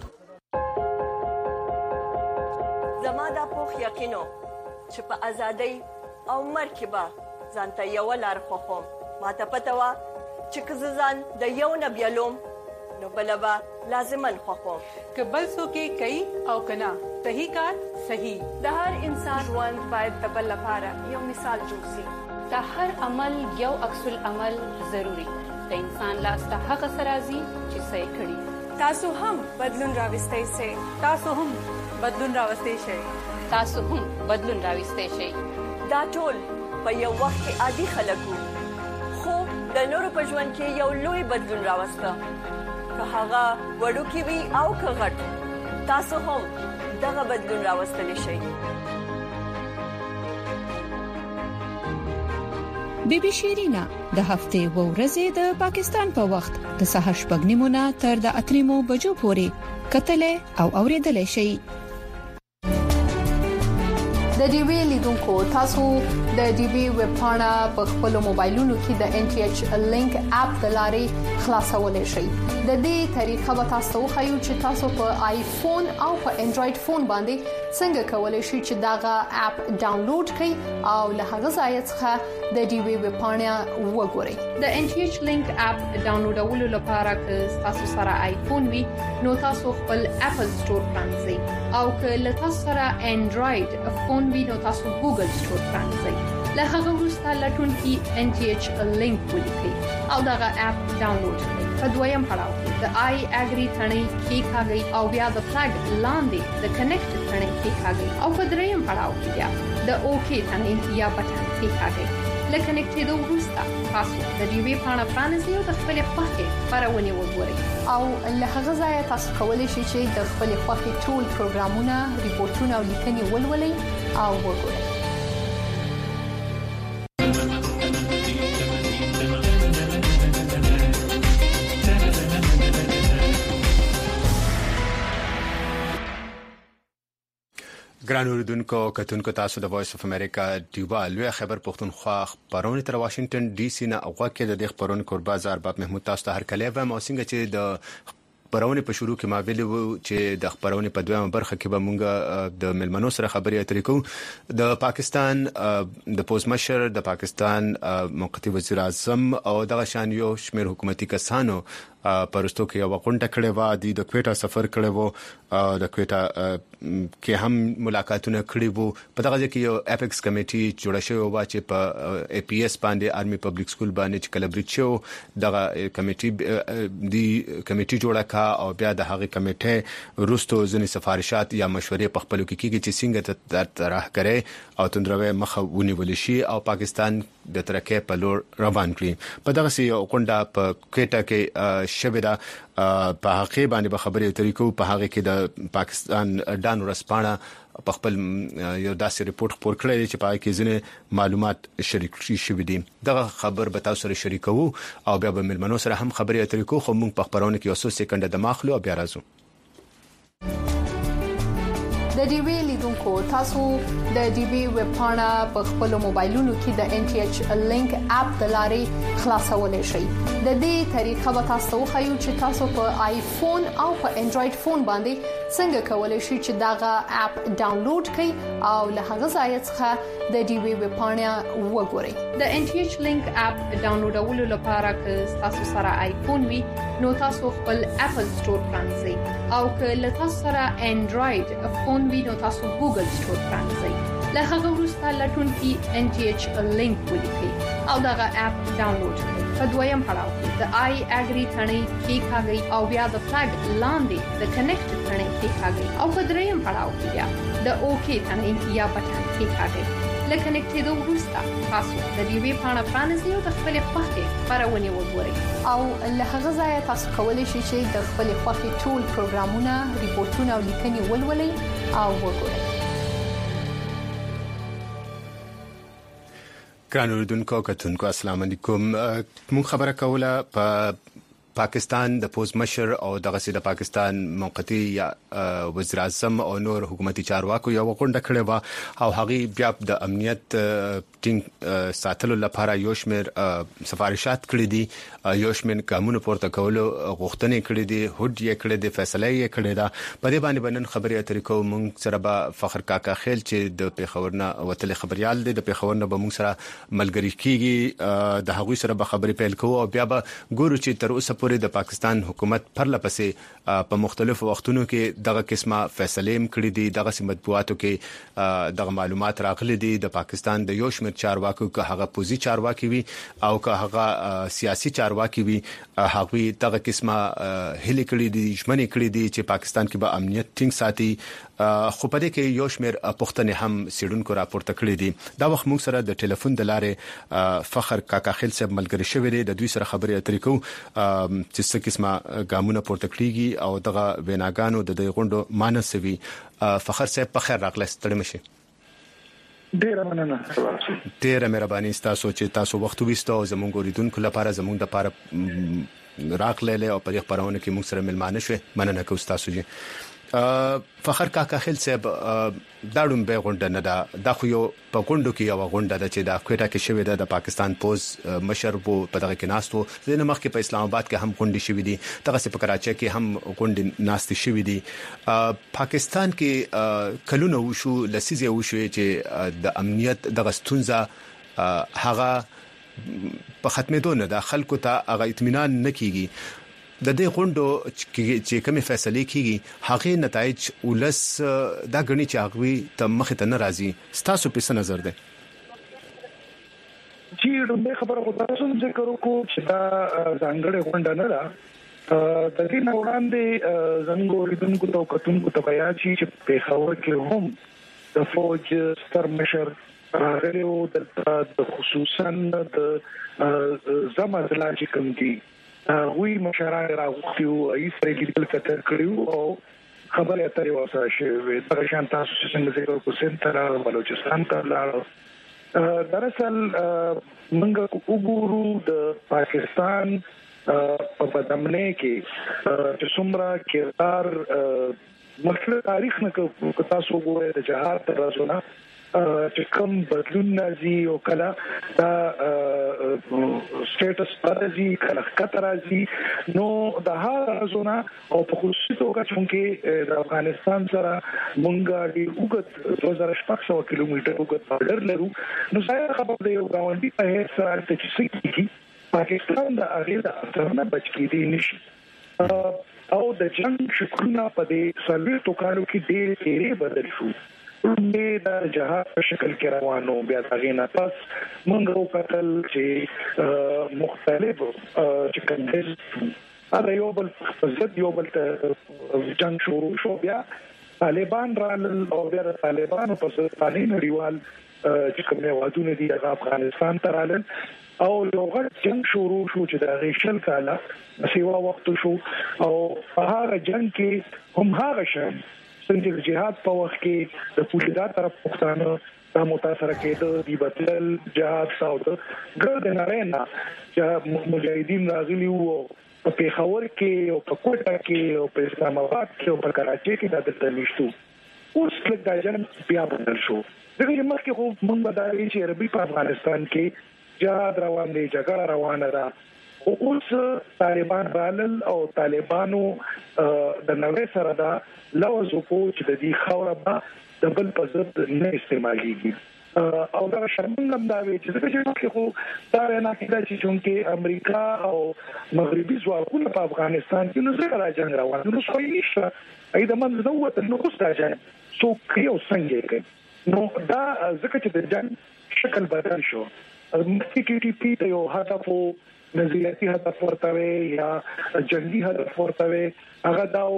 زماده پوخ یقینو چې په ازادۍ او مرکبه ځانته یو لار خوخم ماته پته وا چې ځان د یو نبیلوم نو بلبا لازمن خوخم که بل څوک کوي او کنا صحیح کار صحیح د هر انسان ژوند باید د بل لپاره یو مثال جوړ شي. د هر عمل یو عکس العمل ضروری د انسان لاس ته هغه سرازي چې صحیح کړي. تاسو هم بدلون راوستئ شئ. تاسو هم بدلون راوستئ شئ. تاسو هم بدلون راوستئ شئ. دا ټول په یو وخت کې عادي خلک وو خو د نورو په ژوند کې یو لوی بدلون راوسته. که هغه وړوکی وي او که غټ تاسو هم دغه بدلون راوستلی شئ. بی بی شیرینا د هفته و ورځې د پاکستان په وخت د سهار 8:30 تر د 8:00 بجو پورې کتلې او اوریدلې شي. د ډي وی لیدونکو تاسو د ډي وی ویب پاڼه په خپل موبایلونو کې د ان ټي ایچ لینک اپ د لارې خلاصولای شئ. د دې طریقه به تاسو خو چې تاسو په آیفون او په انډراید فون باندې څنګه کولای شئ چې داغه اپ ډاونلوډ کړئ او له هغه ځای څخه د ډي وی ویب پاڼه وګورئ. د ان ټي ایچ لینک اپ ډاونلوډولو لپاره که تاسو سره آیفون وي نو تاسو خپل اپل سٹور پرانځئ او که له تاسو سره انډراید فون وي نو تاسو ګوګل سٹور پرانځئ. له هغه وروسته لټون کې ان ټي ایچ لینک ولیکئ او داغه اپ ډاونلوډ کړئ. په دویم پړاو کې د آی اګری ثنې کې کاږي او بیا د فلګ لاندې د کنیکټ ثنې کې کاږي او په دریم پړاو کې بیا د اوکی ثنې یا بټن کې کاږي. لکه کنیکټېدو وروسته تاسو د ډي وی پاڼه پرانیزئ او د خپل خوښې خبرونه وګورئ او له هغه ځای تاسو کولی شئ چې د خپل خوښې ټول پروګرامونه، ریپورتونه او لیکنې ولولئ او وګورئ. ګران اوریدونکو کتونکو تاسو د وایس اف امریکا دیوبا لوی خبر پښتونخوا خبرونه تر واشنگټن ډي سي نه اوغه کې د خبرونو قربا زارباب محمود تاسو ته هر کله به موسنګ چې د خبرونه په شروع کې ما ویلو چې د خبرونه په دویمه برخه کې به مونږ د ملمنو سره خبرې اترې کوو. د پاکستان د پوزمشر د پاکستان موقتی وزیر اعظم او د شان یو شمیر حکومتي کسانو پرستو کې یو غونډه کړې و د کوټا سفر کړې و د کوټا کې هم ملاقاتونه کړې وو. په دغه ځکه یو اپیکس کمیټي جوړ شوی و چې په ای پی ایس باندې آرمي پبلک سکول باندې چې کلبریټ شو دغه کمیټي جوړه کا او بیا د هغه کمیټه روستو ځنې سفارشات یا مشورې په خپل کې کیږي چې څنګه طرح کړي او تندروي مخه ونیول شي او پاکستان د ترکه په لور روان کړي. په دغه سي غونډه په کوټا کې شبدا په هغه باندې به خبرې طریقو په هغه کې د پاکستان ډان ورسپانه په خپل یو داسې ریپورت خپور کړی چې په هغه کې ځینې معلومات شریک شوي دي. دغه خبر به تاسو سره شریکو او بیا به ملمنو سره هم خبرې طریقو خو موږ په خبرونه کې 100 سکند د ماخلو او بیا راځو. د ډي وی لیدونکو تاسو د ډي وی ویب پاڼه په خپل موبایلونو کې د ان ټي ایچ لینک اپ د لارې خلاصولای شئ. د دې طریقه به تاسو خو چې تاسو په آیفون او په انډراید فون باندې څنګه کولای شئ چې داغه اپ ډاونلوډ کړئ او له هغه ځای څخه د ډي وی ویب پاڼه وګورئ. د ان ټي ایچ لینک اپ ډاونلوډولو لپاره که تاسو سره آیفون وي نو تاسو خپل اپل سٹور پرانځئ او که له تاسو سره انډراید فون وي نو تاسو ګوګل سٹور پرانځئ. له هغه وروسته لټون کې ان ټي ایچ لینک ولیکئ او دغه اپ ډاونلوډ کړئ. په دویم پړاو کې د آی اګری ثنې کې کاږي او بیا د فلګ لاندې د کنیکټ ثنې کې کاږي او په دریم پړاو کې بیا د اوکی ثنې یا بټن کې کاږي. لکه کنیکټېدو وروسته تاسو د ډي وی پاڼه پرانیزئ او د خپل خوښې خبرونه وګورئ او له هغه ځای تاسو کولی شئ چې د خپل خوښې ټول پروګرامونه، ریپورتونه او لیکنې ولولئ او وګورئ. ګران اوریدونکو کتونکو السلام علیکم. موږ خبره کوله په پاکستان د پوزمشر او دغه سي د پاکستان موقتی وزیر اعظم او نور حکومتي چارواکو یو غونډه کړې و او هغه بیا د امنیت ټینګ ساتلو لپاره یو شمېر سفارشات کړې دي، یو شمېر قانون پورته کولو غوښتنې کړې دي، هډ یې کړې دي، فیصله یې کړې ده. په دې باندې بنن خبرې اترې کوو. موږ سره به فخر کاکا خیل چې د پیښورنه وتل خبريال دی، د پیښورنه به موږ سره ملګری کیږي، د هغوی سره به خبرې پیل کوو او بیا به ګورو چې تر اوسه پورې د پاکستان حکومت پرلپسې په مختلفو وختونو کې دغه قسمه فیصله کړې دي، دغه مطبوعاتو کې دغه معلومات راغلي دي. د پاکستان د یو شمېر چارواکو که هغه پوزي چارواکي وي او که هغه سیاسي چارواکي وي هغه دغه قسمه هلي کړې دي، ژمنې کړې دي چې پاکستان کې به امنیت ټینګ ساتي. خو په دې کې یو شمېر پښتنې هم سیډونکو راپورته کړې دي. دا وخت موږ سره د ټلیفون د لارې فخر کاکا خیل صاحب ملګری شوی دی، د دوی سره خبرې اترې کوو. چې څه قسمه ګامونه پورته کړیږي او دغه ویناګانو د دې غونډو مانسوي. فخر صاحب په خیر راغلی ستړي مشه. ډیره مننه. ډیره مهرباني تاسو چې تاسو وخت وستو زموږ اوریدونکو لپاره زموږ د لپاره راغله او په دې خبرونه کې موږ سره ملمانه شو. مننه کوم تاسو جی. فخر کاکا خیل صاحب داړم به غونډه نه دا خو یو په غونډو کې یو غونډه ده چې د کوټا کې شوې ده د پاکستان پوز مشر وو په دغه کې ناستو د نمخ کې په اسلام آباد کې هم غونډې شوې دي دغه په کراچۍ کې هم غونډې ناستې شوې دي. پاکستان کې کلونه وشو لسیزه وشو چې د امنیت د غستونزه هغه په ختمېدو نه د خلکو ته هغه اطمینان نه کیږي. د دې غونډو چې کومه فیصله کیږي هغه نتایج ولس دا غني چې هغه ته مخ ته ناراضي. تاسو په څه نظر ده؟ چې د خبره کو تاسو ذکر وکړو چې دا ځانګړې غونډه نه ده. د دې نه وړاندې زموږ اوریدونکو ته کتونکو ته بیا چې په خبره کې هم د فوج ستر مشر راغلی او د خصوصا د زمزلا چې کوم دي وی مشران راغوښتي او اسرائیل د کتر کړیو او خبره اترې واسه شوې د شان تاسو څنګه ذکر کو سنټر بلوچستان ته لاړ. دراصل موږ وګورو د پاکستان په بدمنه کې چې څومره کردار مخکې تاریخ نه کو تاسو وګورئ د جهاد تر ورځې چې کوم بدلون نازي او کله دا سټیټس پارازي کله خطرازي نو د هغه زونه او په خصوصي توګه چې د افغانستان سره مونږه د وګت 2600 کیلومتر وګت بارډر لرو نو ځای خبر دی یو غونډي په هیڅ سره چې سکی پاکستان د هغه د اثرونه بچ کیدی نشي او د جنگ شکلونه په دې سلوي توکانو کې ډېر ډېر بدل شو. د جهاد په شکل کې روانو بیا دغه نه پس موږ وکړل چې مختلف چې کوم دا یو بل ضد یو بل جنگ شروع شو بیا طالبان رالل او بیا طالبانو په ځاني نړیوال چې کوم وادونه دي د افغانستان ته رالل او لوغه جنگ شروع شو چې د غیشل کاله سیوا وخت شو او په هغه جنگ کې هم هغه شان څنګه جهاد په وخت کې د پولیسا طرف پښتانه د متاثر کېدو دی بدل جهاد ساوت ګرد نارینا چې مجاهدین راغلي وو په پیښور کې او په کوټا کې او په اسلام آباد کې او په کراچۍ کې د تلمیشتو اوس کله دا جن بیا بدل شو. دغه مخکې خو موږ بدایي چې عربي په افغانستان کې جهاد روان دی جګړه روانه ده اوس طالبان رالل او طالبانو د نوې سره دا لوز کو چې د دې خوره به د بل په ضد نه استعماليږي او دا شرمنګم دا وی چې خو دا نه کېږي چې امریکا او مغربي ځواکونه په افغانستان کې نو څنګه راځي روان نو څه نشته اې د من زوت نو خو ستاسو سو کيو څنګه نو دا ځکه چې د جنگ شکل بدل شو. کې پی ته یو هدف نظریاتي هدف ورته یا جنگي هدف ورته هغه داو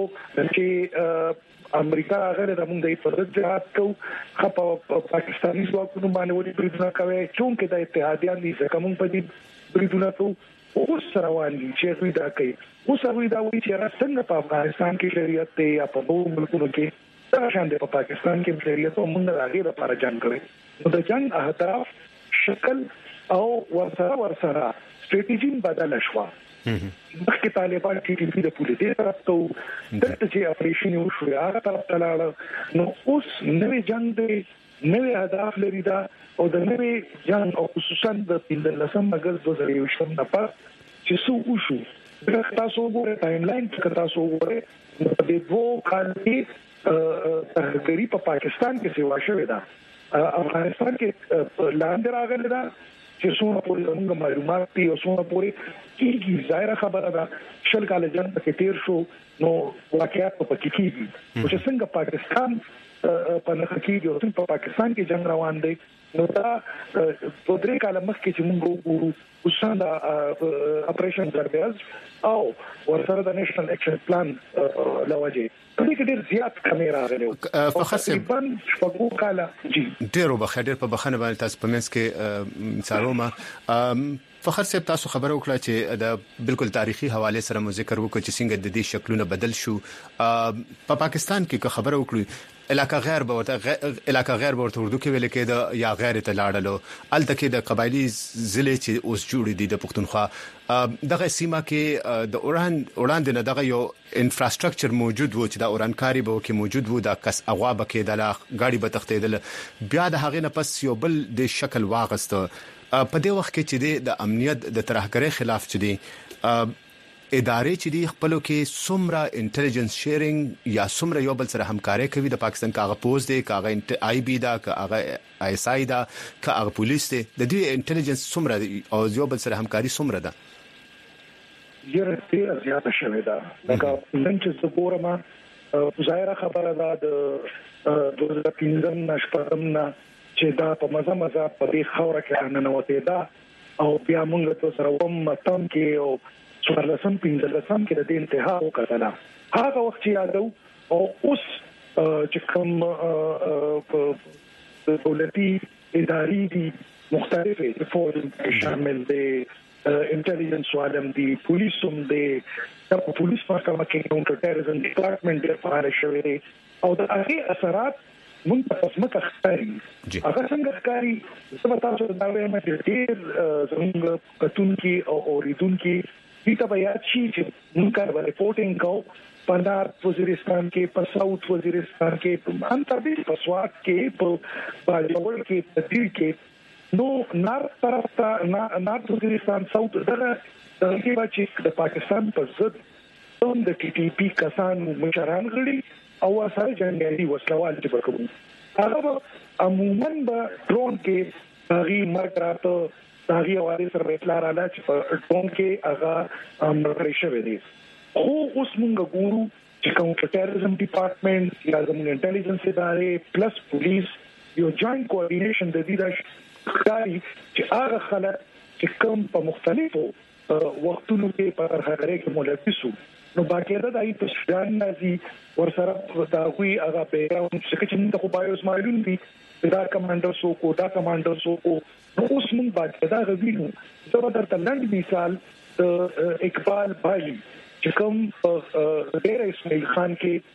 چې امریکا هغه د موږ د فرض جهاد کو خپ پاکستاني ځواکونو باندې ولې بریدونه کوي چې د اتحادیان دي ځکه موږ په دې بریدونه کو اوس روان دي چې دوی دا کوي اوس دوی دا وایي چې څنګه په افغانستان کې شریعت ته یا په نورو ملکونو کې دا شان په پاکستان کې شریعت او موږ راغلي لپاره جنگ کوي نو د جنگ اهداف شکل او ورسره استراتیژي بدل شو. مخکې طالبان چې د پولیسو طرف ته دلته چې اپریشن وشو هغه طرف ته لاړ نو اوس نوې جنگ دی نوې اهداف لري دا او د نوې جنگ او خصوصا د 15 اگست 2020 نه پس چې څو وشو دا تاسو وګورئ ټایملاین کې تاسو وګورئ د دې دوه کالي تهګری په پاکستان کې سیوا شوې ده افغانستان کې لاندې راغلی دا چې څونه پورې موږ معلومات دي او څونه پورې کیږي ظاهر خبره ده شل کال جنگ کې تیر شو نو واقعیت په کې کیږي چې څنګه پاکستان په نخ کېږي او په پاکستان کې جنگ روان دی نو دا په درې کال مخکې چې موږ وګورو وسند اپریشن دربیاز او ورسره د نېشنل اکشن پلان لوجه دې کې ډېر زیات کمیرا غلو تقریبا شپږ کاله ډېر په بخښنه باندې تاسو په منځ کې څارومه فخر صاحب تاسو خبرو وکړه چې د بالکل تاریخي حواله سره مو ذکر وکړ چې څنګه د دې شکلونه بدل شو په پاکستان کې خبرو وکړو علاقہ غیر ورته اردو کې ویل کېده یا غیر ته لاړلو الته د قبایلی ضلع چې اوس جوړ دي د پښتونخوا دغه سیمه کې د وړاندې نه دغه یو انفراستراکچر موجود وو چې د اورانکاری به کې موجود وو د کس اغوا بکې د غاړي به تختیدل بیا د هغه نه پس یو بل د شکل واغسته په دې وخت کې چې د امنیت د ترهګرۍ خلاف چې دي ادارې چې دي خپلو کې سمرا انټيليجنس شیرینګ یا سمرا یو بل سره همکاري کوي د پاکستان کاغه پوز دی کاغه آی بي دا کاغه آی اس آی دا کاغه پولیس دی د دې انټيليجنس سمرا او یو بل سره همکاري سمرا ده یره زیاته شوې ده لکه نن چې زګورما ظاهره خبره ده د 2015 نشپرمنا چې دا په مزه په دې خوره کې ننوته ده او بیا موږ ته سره وم تم کې او څوارلسم پنځلسم کې د دې انتها وکړه هغه وخت یادو او اوس چې کوم دولتي ادارې دي مختلفه فورم شامل دي انټيليجنس عالم دي پولیسوم دي د پولیس محکمه کې کاونټر ټیرریزم ډپارټمنټ ډیر فعال شوی دی او د هغه اثرات مونږ په اسمه ښکاری هغه څنګه ښکاری څه تاسو دا وایم چې ډیر زموږ کتونکي او اوریدونکي دې ته بیا چې مونږ کار ریپورټینګ کوو په نارت وزیرستان کې په ساوث وزیرستان کې په انتربیل په سوات کې په باجوړ کې په دې کې نو نارت طرف ته نارت وزیرستان ساوث دغه کې چې د پاکستان په ضد څوم د ټي ټي پی کسان مشران غړي او سره جنګيالي وسلوال چې وکړو هغه عموما به ډرون کې هغه مرګ راته هغه واري سره اطلاع راځي چې په ډرون کې هغه مرګ شوی دی خو اوس موږ ګورو چې کاونټر ټیرریزم ډپارټمنټ یا زموږ انټيليجنس ادارې پلس پولیس یو جوائنٹ کوارډینیشن د دې د ښکاری چې هغه خلک چې کوم په مختلفو وختونو کې په هغه کې ملتسو نو باقاعده د ایت سودان نازي ورسره دا کوي هغه بیکګراوند چې څنګه خو بایوس مایلون دي دا کمانډر سو کو نو اوس موږ باقاعده غوینو زه درته لاندې مثال د اقبال بای چې کوم ډیر اسماعیل خان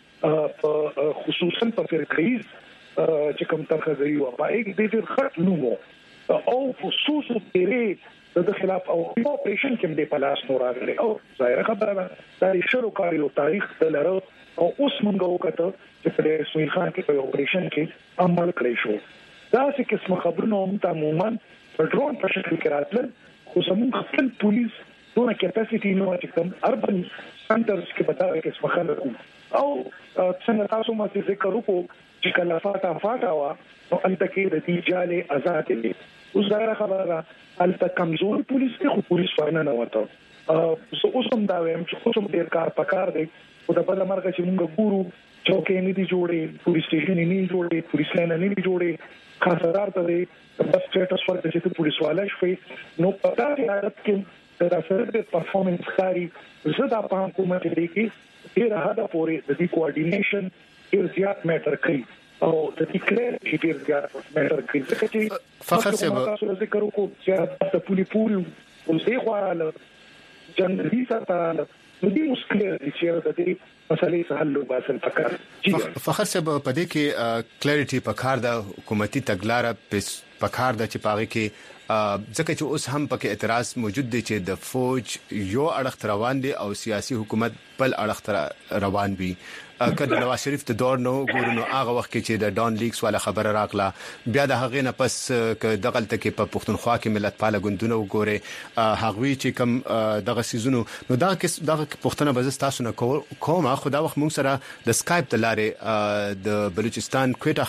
کې خصوصا په فرقیز چې کوم ترخزري و په یک ډیر خط نو او خصوصو پیری د خلاف او اپریشن کې د پلاس نور راغلي او ظاهر خبره ده د شروع کاري تاریخ دلته او اوس موږ وکړو چې په اسماعیل خان کې په اپریشن کې عمل کړی شو دا چې قسم خبرونه هم عموما په ډرون په شکل کې راتل خو زموږ خپل پولیس دونه کیپاسيټي نو چې کوم اربن سنټرز کې بتاوي کې څه خلک او څنګه تاسو ما څه ذکر وکړو چې کله فاټا وا نو انت کې د دې جاله آزاد دي اوس ظاهر خبره البته کمزور پولیس ته خو پولیس فارنه نه وته اوس هم دا وایم چې اوس هم ډیر کار پکار دی او د بل مرګ چې موږ ګورو چوکې نه دي جوړې پولیس سټیشن نه جوړې پولیس لاین نه دي جوړې خاصدار ته دی بس سټیټس ورته چې پولیس والا شوي نو پتا دی حالت کې د اثر د پرفورمنس کاری زدا په حکومت کې ډیر هدا پورې د دې کوارډینیشن ډیر زیات میټر کوي او د ټیکلر چې ډیر زیات میټر کوي ځکه چې فخر صاحب تاسو ذکر وکړو چې د پولیپوري او زه خواله جنري سره نو دې مشکل چې د دې مسلې حل وباسل پکار فخر صاحب په دې کې کلیریټي پکار د حکومتي تګلارې پکار د چې پاره کې ځکه چې اوس هم پکې اعتراض موجود دی چې د فوج یو اړخ روان دي او سیاسي حکومت بل اړخ روان وي کله نواز شریف ته دور نو ګورنو هغه وخت کې چې د ډان لیکس والا خبره راغله بیا د هغه نه پس دغه تل کې په پښتونخوا کې ملت پاله غوندونه وګوره هغوی چې کم دغه سيزونو نو دغه پښتنه بز تاسو نه کومه خدا وخت مونږ سره د سکایپ د لارې د بلوچستان کوټه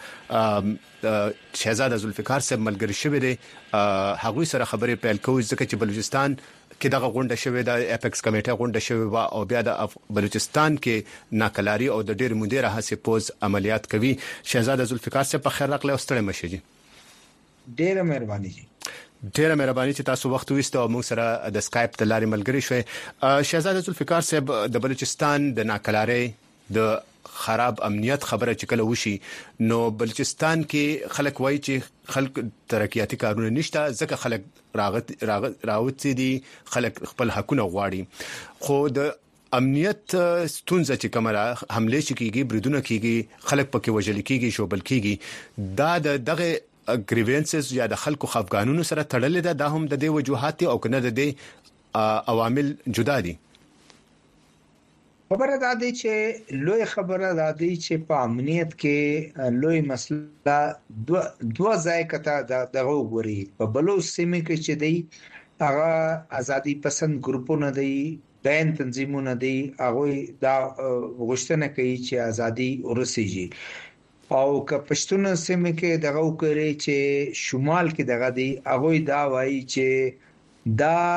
خارنه شهزاده ذوالفقار صاحب ملګری شوی دی هغوی سره خبرې پیل کوي ځکه چې بلوچستان کې دغه غونډه شوې د اپیکس کمیټه غونډه شوې او بیا د بلوچستان کې ناکلاری او د ډېر مدیره هڅه پوز عملیات کوي شهزاده ذوالفقار صاحب په خیر راغله واستړی مشه جی ډېره مهرباني چې تاسو وخت وست او موږ سره د سکایپ د لارې ملګری شوي شهزاده ذوالفقار صاحب د بلوچستان د ناکلاری د خراب امنیت خبره چې کله وشي نو بلوچستان کې خلک وایي چې خلک ترقیاتي کارونه نشته ځکه خلک راوځي دي خلک خپل حقونه غواړي خو د امنیت ستونزه چې کومه حمله کیږي بریدونه کیږي خلک پکې وژل کیږي شوبل کیږي دا دغه گریوینسز یا د خلکو خفقانونو سره تړلې ده دا هم د دې وجوهات او کنه د دې عوامل جدا دي خبره ده چې لوی خبره ده چې په امنیت کې لوی مسله دوه ځای کته دغه وګوري په بلوچ سیمه کې چې دی هغه ازادي پسند ګروپونه دي بین تنظیمونه دي هغه دا غوښتنه کوي چې ازادي ورسیږي او که پښتون سیمه کې دغه وکړي چې شمال کې دغه دی هغه دا وایي چې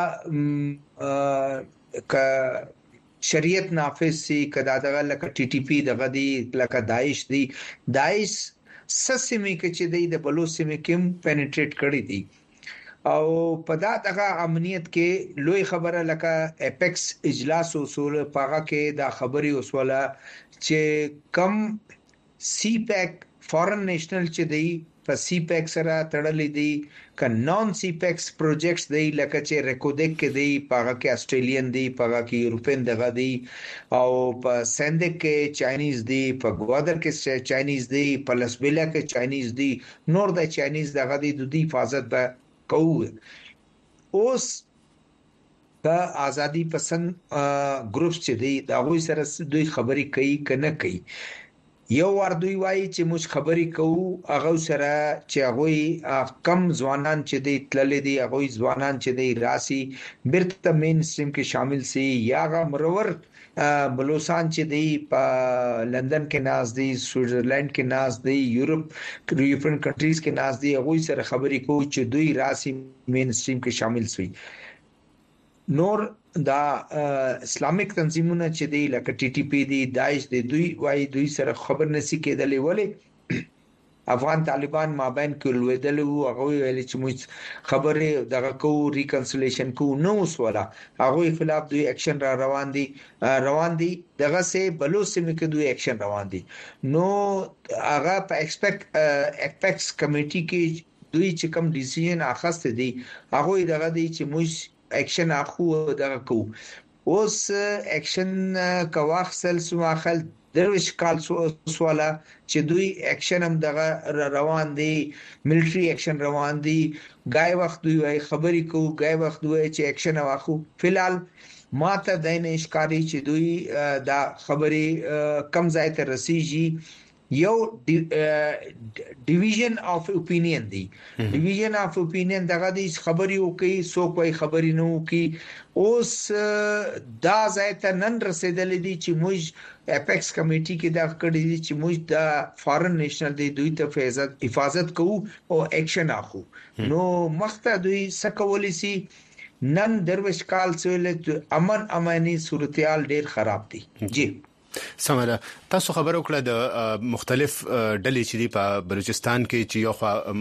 دا ک شریعت نافذ سي کدا دغه لکه ټي ټي پی دغه دی لکه داعش دی داعش سسمي کې چې د بلوچ سیمه کې پینټریټ کړی دی او په دغه امنیت کې لوی خبره لکه اپیکس اجلاس اصول پاغه کې دا خبري اوسوله چې کم سی پیک فورن نیشنل چې دی په سی پیک سره تړلې دي ک نون سی پیکس پروجیکټس دی لکه چې ریکودک کې دی پاغه کې استریلیان دی پاغه کې یورپین دغه دی او په سندک کې چاینیز دی په ګوادر کې چاینیز دی په لسبیلا کې چاینیز دی نور د چاینیز دغه دی د حفاظت به کوو اوس د ازادي پسند ګروپس چې دی دا غوي سره دوی خبري کوي کنه کوي یو ور دوی وایي چې موږ خبري کوو هغه سره چې هغه کم ځوانان چې دی تللې دي هغه ځوانان چې دی راسي بیرته مین سټریم کې شامل سي یا هغه مرور بلوچستان چې دی په لندن کې ناز دی سوئټزرلند کې ناز دی یورپین کنټریز کې ناز دی هغه سره خبري کوو چې دوی راسي مین سټریم کې شامل شي نور دا اسلامیک تنظیمونه چې دی لکه ټي ټي پی دی داعش دی دوی سره خبر نسی کېدلې ولې افغان طالبان مابین کې لویدل او هغه ویل چې موږ خبره دغه کو ریکنسیلیشن کو نو وسوله هغه خلاف دوی اکشن را روان دي دغه سه بلوچ سیمه کې دوی اکشن روان دي نو هغه په ایکپیکس کمیټي کې دوی چې کوم ډیسیژن اخیسته دي هغه دغه دي چې موږ اکشن اخو دغه کو اوس اکشن کواخسل سواخل درویش کال سواله چې دوی اکشن هم دغه روان دي ملټری اکشن روان دي غای وخت دوی خبري کو غای وخت دوی چې اکشن واخو فلحال ماته د نه ښکاری چې دوی دا خبري کم ځای ته رسیږي یو ډیویژن اف اپینین دی ډیویژن اف اپینین دغه د خبري او کوي سو کوئی خبري نه کوي اوس دا ځای ته نن رسیدلې دي چې موږ اپیکس کمیټي کې دا کړی دي چې موږ د فارن نیشنل دی دوی ته حفاظت کوو او اکشن اخو نو مخته دوی سکولې سي نن درویش کال سره امني صورتحال ډیر خراب دي جی سمره تاسو خبر وکړه د مختلف ډلې چې دی په بلوچستان کې چې یو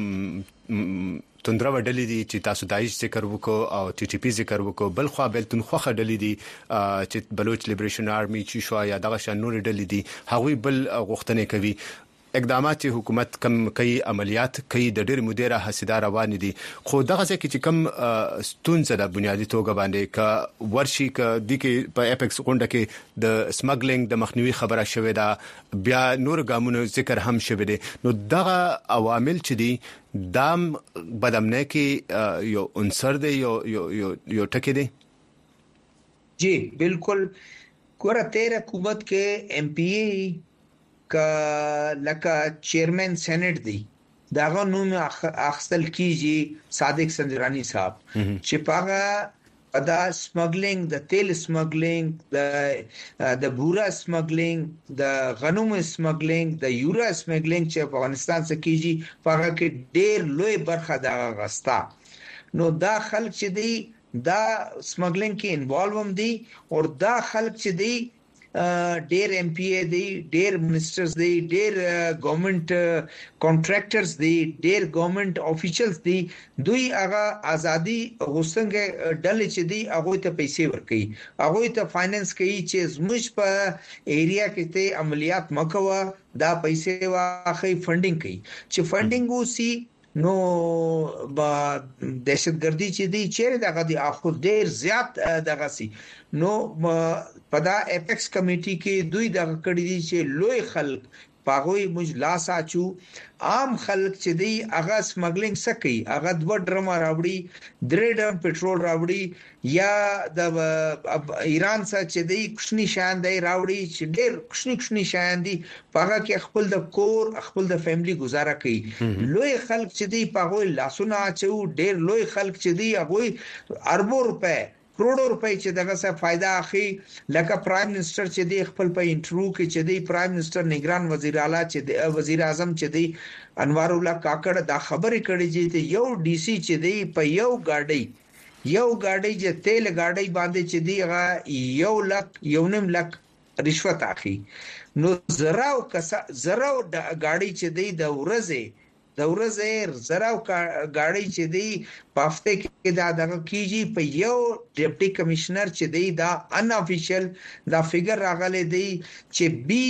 خوا توندرا وډلې دي چې تاسو دایښ ذکر وکړو او ټي ټي پی ذکر وکړو بل خو بل تنخوخه ډلې دي چې بلوچ لیبریشن آرمي چې شو یا دغه شان نور ډلې دي هغوی بل غوښتنې کوي اقدامات حکومت کم کوي عملیات کوي د ډېر مدیره حسیدار روان دي خو دغه ځکه چې کم ستونزه د بنیادی توګه باندې ک ورشي ک د کې په اپیکس غونډه کې د سمګلینګ د مخنیوي خبره شوې ده بیا نور ګامونو ذکر هم شوې دي نو دغه عوامل چې دي دام بدامنه کې یو عنصر دی یو ټکی دی جی بالکل ګوره تیر حکومت کې ایم پی ای کا لکه چیرمن سېنات دی داغه نوم اخستل کیږي صادق سنجرانی صاحب چې پاغه دا سمګلینګ د تیل سمګلینګ د بورا سمګلینګ د غنوم سمګلینګ د یورا سمګلینګ چې افغانستان څخه کیږي پاغه کې ډېر لوی برخه دا غستا نو دا خلک چې دی دا سمګلینګ کې انوالو هم دي او دا خلک چې دی ډېر ایم پی ای دی ډېر منسټرز دی ډېر ګورنمنت کانټراکټرز دی ډېر ګورنمنت افیشلز دی دوی هغه ازادي غوښتنګ ډلې چې دی هغه ته پیسې ورکړي هغه ته فاینانس کوي چې زموږ په ایریا کې ته عملیات مکوه دا پیسې واخی فندینګ کوي چې فندینګ وسی نو با دهشتګردي چې دی چیرې دغه دی اخو ډیر زیات دغه سي نو په دا اپیکس کمیټي کې دوی دغه کړی دي چې لوی خلک پاغوي مجلاس اچو عام خلک چې دی هغه سمګلینګ سکی هغه 2 ډرم راوړي 3 ډرم پټرول راوړي یا د ایران څخه چې دی کوشنی شان دی راوړي چې ډېر کوشنی شان دی پاغه کې خپل د کور خپل د فیملی گزاره کوي لوی خلک چې دی پاغوي لاسونه اچو ډېر لوی خلک چې دی هغه اربو روپے کروڑو روپے چې دغه څه فائدہ اخی لکه پرایم منسٹر چې دی خپل په انټرویو کې چې دی پرایم منسٹر نگران وزیر اعلی چې دی وزیر اعظم چې دی انوار الله کاکړ دا خبرې کړې چې یو ډي سي چې دی په یو گاډي چې تیل گاډي باندې چې دی هغه 1 لک 1.5 لک رشوت اخی نو زراو گاډي چې دی د ورځې زراو گاڑی چې دی پافته کې دا دغه کیږي په یو ډیپټي کمشنر چې دی دا ان افیشل دا فیګر راغلی دی چې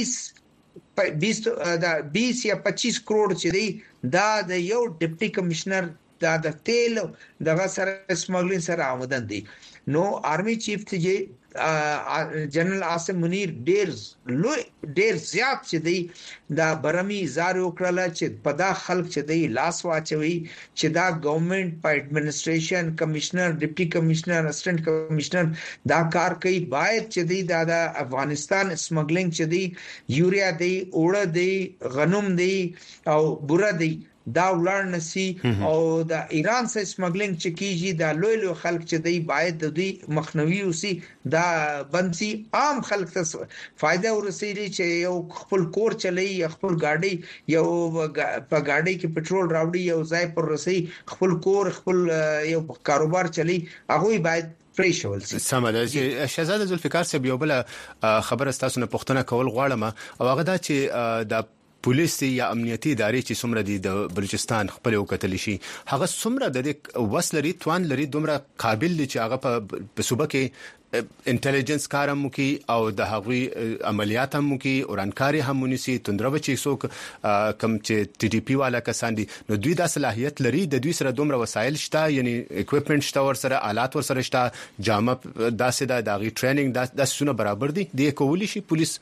20 یا 25 کروڑ چې دی دا د یو ډیپټي کمشنر دا د تیل دغه سره سمګلینګ سره آمدن دی نو آرمی چیف ته جنرال عاصم منیر ډیر زیات چې دی دا برمی زار وکړه چې په دا خلک چې دی لاس واچوي چې دا ګورنمنت په ایڈمنسټریشن کمشنر ډیپټي کمشنر اسسټنټ کمشنر دا کار کوي باید چې دی دا افغانستان سمګلینګ چې دی یوریا دی اوړه دی غنم دی او بوره دی دا ولر نسی او دا ایران سره سمګلینګ چې کیږي دا لوی خلک چې دی باید د دوی مخنوي اوسي دا بنسي عام خلک ته فائدہ ورسېږي چې یو خپل کور چلی خپل گاډي یو په گاډي کې پټرول راوړي یو ځای پر رسي خپل کور خپل یو کاروبار چلی هغه باید سمه شهزاده ذوالفقار صاحب یو بل خبر تاسو نه پوښتنه کول غواړم او هغه دا چې د پولیس یا امنیتي ادارې چې څومره دي د بلوچستان خپل وکتل شي هغه څومره د وسلري توان لري دومره قابل دي چې هغه په صوبه کې انټيليجنس کارم کوي او د هغوی عملیات هم کوي اورانکاري هم ونیسي تندرو چې څوک کم چې ټي ډي پی والا کسان دي نو دوی د صلاحيت لري د دوی سره دومره وسایل شته یعنی اکوپمنټ شته ور سره آلات ور سره شته جامه داسې د داغي ټریننګ د سونه برابر دي د کولی شي پولیس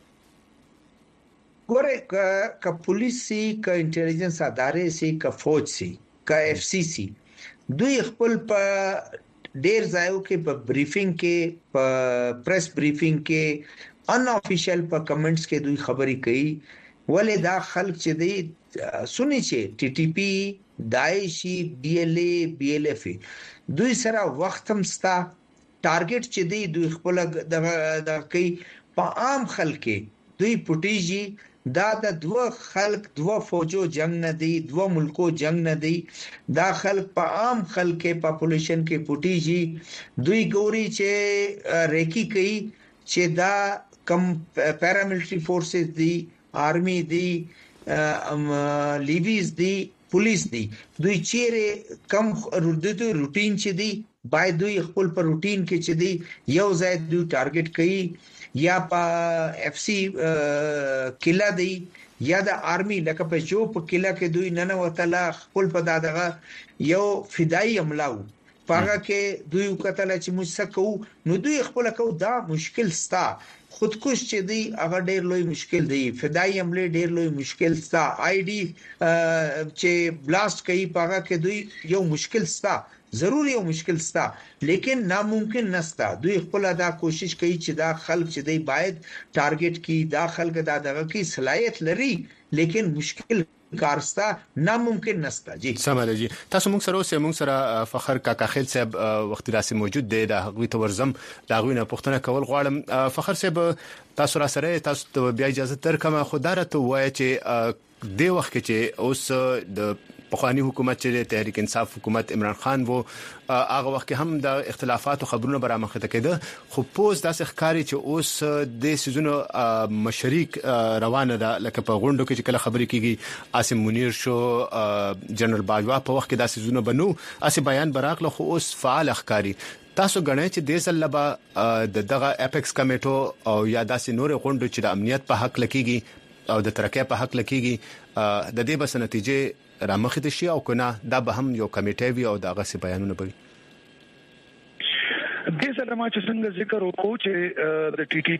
ګوره ک پولیس سي ک انټيليجنس ادارې سي ک فوج سي ک اف سی سي دوی خپل په ډیر ځایو کې په بریفینګ کې په پریس بریفینګ کې ان افیشل په کمنټس کې دوی خبري کوي ولې دا خلک چې دی سني چې ټي ټي پی داعشي بي ال اي بي ال اف دوی سره وخت هم ستا ټارګټ چې دی دوی خپل د کوي په عام خلک دوی پټیږي دا د دوه فوجو جنگ نه دی دوه ملکو جنگ نه دی دا خلک په عام خلک پاپولیشن کې پټیږي دوی ګوري چې ریکی کوي چې دا کم پیراملټری فورسز دی آرمی دی لیویز دی پولیس دی دوی چیرې کم روټین چې دی باید دوی خپل پر روټین کې چې دی یو ځای دوی ټارګټ کوي یا په اف سی کلا دی یا د آرمی لکه په جو په کلا کې دوی نن وتلا خپل په دغه یو فدایي عملاو پاګه کې دوی وکټل چې موږ څه کوو نو دوی خپل کو دا مشکل ستا خودکش چې دی هغه ډیر لوی مشکل دی فدایي عمله ډیر لوی مشکل ستا آی ډی چې بلاست کوي پاګه کې دوی یو مشکل ستا ضروري او مشکل ستا لیکن ناممکن نستا دوی خپل دا کوشش کوي چې دا خلک چې دی باید ټارګټ کی دا خلک دا دغه کی صلاحیت لري لیکن مشکل کارستا ناممکن نستا جی سماله جی تاسو موږ سره فخر کاکا خیل صاحب وخت راسي موجود دی دا غوي تورزم دا غوي نه پښتنه کول غواړم فخر صاحب تاسو را سره تاسو بیا اجازه تر کومه خدای ته وایي چې د وخت کې چې اوس د پخوانی حکومت چې تحریک انصاف حکومت عمران خان وو هغه وخت هم د اختلافات او خبرونه برامخه کېده خو پوز داسې ښکاری چې اوس د سيزونو مشرک روانه ده لکه په غونډو کې چې کله خبرې کیږي عاصم منیر شو جنرال باجوا په وخت کې داسې سيزونو بنو اسی بیان براغله خو اوس فعال ښکاری تاسو غنئ چې د سلبا دغه اپیکس کمیټو او یا داسې نور غونډو چې د امنیت په حق لکېږي او د ترقې په حق لکېږي د دې بس نتیجې رامخې دي شي او کنه دا به هم یو کمیټه وي او دغه څه بیانونه به د سلام چې څنګه ذکر وکړو چې د ټي ټي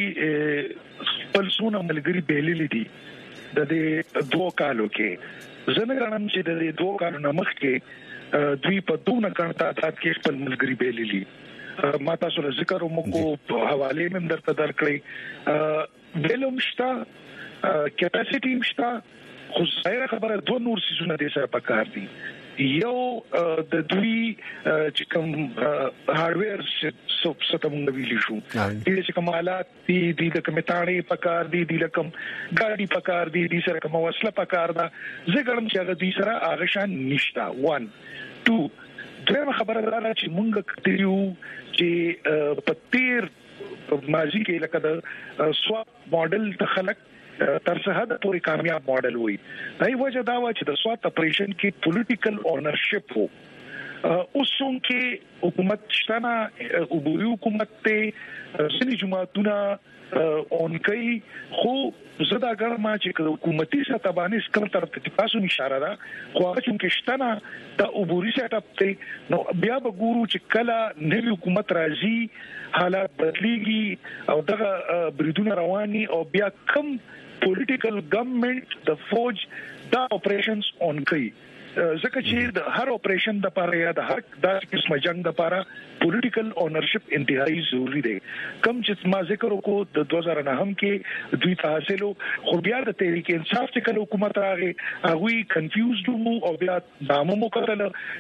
پی پلسونه ملګری بیللې دي د دې 2 کالو کې زنه غنم چې د دې 2 کالو نمخ کې دوی په دونه کړه تعداد کې خپل ملګری بیللې ما تاسو له ذکر وکړو په حواله مې درته درکړې ویلومشتا کیپاسټی مشتا خو ظاهر خبره دوه نور سيزونه دي سره پکار دي یو د دوی چې کوم هارډویر سیستم ویلی شو د چې کومالات دي د کمیټاړي پکار دي د کوم ګاډي پکار دي د سره کوم وسله پکار ده زه ګرم چې هغه دي سره هغه شان نشتا 1 2 دغه خبره ده چې مونږ کتیو چې پتیر ماضی کې لکه د سواپ ماډل تخلق تر څه حد پورې کامیاب ماډل وي دای وجه دا و چې د سوات اپریشن کې پولیټیکل اونرشپ وو اوسون کې حکومت شتنه او بوري حکومت ته سني جماعتونه اونکي خو زدا ګرما چې حکومتي سطح باندې سکم تر تاسو اشاره ده خو هغه چې شتنه د اوبوري سیټ اپ ته نو بیا به ګورو چې کله نوی حکومت راځي حالات بدليږي او دغه بریدونه رواني او بیا کم پولیټیکل ګورنمنت د فوج دا اپریشنز اون کوي ځکه چې د هر اپریشن د لپاره یا د هر د قسمه جنگ د لپاره پولیټیکل اونرشپ انتهایی ضروری دی کم چې ما ذکر وکړو د 2009 کې دوی تحصیلو خو بیا د تحریک انصاف چې حکومت راغی هغه کنفیوزډ وو او بیا نامو مکتل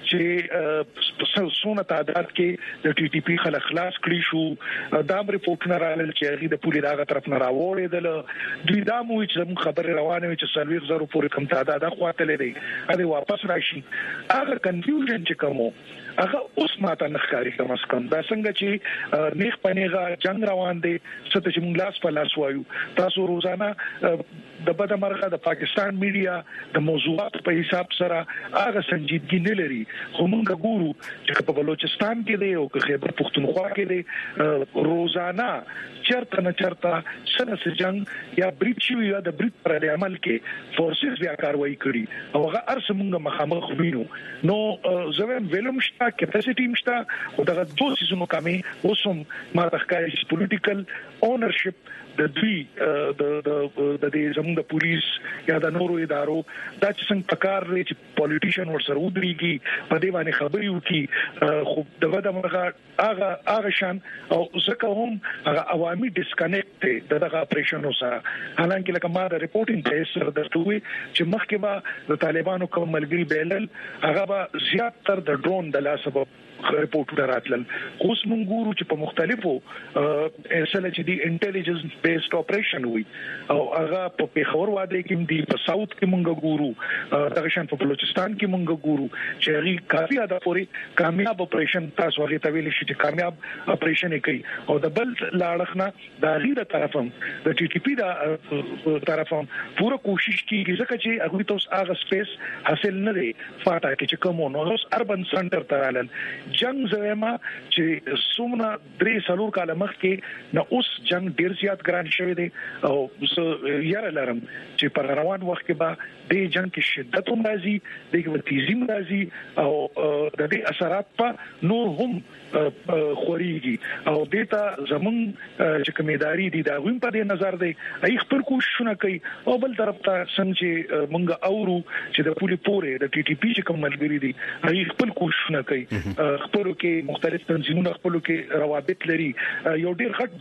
چې سونه تعداد کې د ټي ټي پی خلک خلاص کړی شو دا ریپورت نه راغلی چې هغه د پولیس دغه طرف نه راوړېدل دوی دا مو چې خبر روانه وي چې سرویس زرو پورې کم تعداد خواته لري هغه واپس راشي هغه کنفیوژن چې کومو هغه اوس ماته نخکاری کوم اس کم دا څنګه چې نیخ پنیغه جنگ روان دي ست چې موږ لاس په لاس وایو تاسو روزانه د بدمرغه د پاکستان میډیا د موضوعات په حساب سره هغه سنجیدګي نه لري خو موږ ګورو چې په بلوچستان کې دی او خیبر پختونخوا کې دی روزانه چرته نه چرته سره جنگ یا بریچ یا د بریټ پر عمل کې فورسز بیا کاروایی کړي او هغه ارسمږه مخامخ وینو نو زویم ویلمشتا کیپاسټی مشتا او دا دوه سيزونو کمی اوسم ما تخکاری پولیټیکل اونرشپ د دوی د زموږ د پولیس یا د نورو ادارو دا چې څنګه پکار لري چې پولیټیشن ورسره ودرېږي په دې باندې خبري وکړي خو دغه د مرغه هغه شان او ځکه هم هغه عوامي ډیسکنیکټ دغه اپریشن سره حالانکه لکه ما د ریپورتینګ په سره درته وي چې مخکې به د طالبانو کوم ملګری بیلل هغه به زیات تر د ډرون د لاسه ریپورټونه راتلل اوس موږ ګورو چې په مختلفو اصل چې دی انټيليجنس بیسډ اپریشن وي او هغه په پیښور واده کې دی په ساوث کې موږ ګورو دغه شان په بلوچستان کې موږ ګورو چې هغه کافي اده پوري کامیاب اپریشن تاسو هغه ته ویل شي چې کامیاب اپریشن کوي او د بل لاړخنه د غیره طرفم د ټي ټي پی دا طرفم پوره کوشش کیږي ځکه چې هغه ته هغه سپیس حاصل نه لري فاټا کې چې کوم نو اربن سنټر ترالل جنگ زما چې سومنا درې سلور کال مخکې نو اوس جنگ ډیر زیات ګران شوی دی او یاره لرم چې پر روان وخت کې به د جنگ کې شدت هم راځي د تیزی هم راځي او د دې اثرات په نور هم خوريږي او دیتا زمون چې کمیداری دي دا غویم په دې نظر دی ای خپل کوششونه کوي او بل طرف ته څنګه مونږ اورو چې د پولی پورې د ټي ټي پی چې کوم ملګری دي ای خپل کوششونه کوي خپل کې مختلف تنظیمونه خپل کې روابط لري یو ډیر غټ بدلون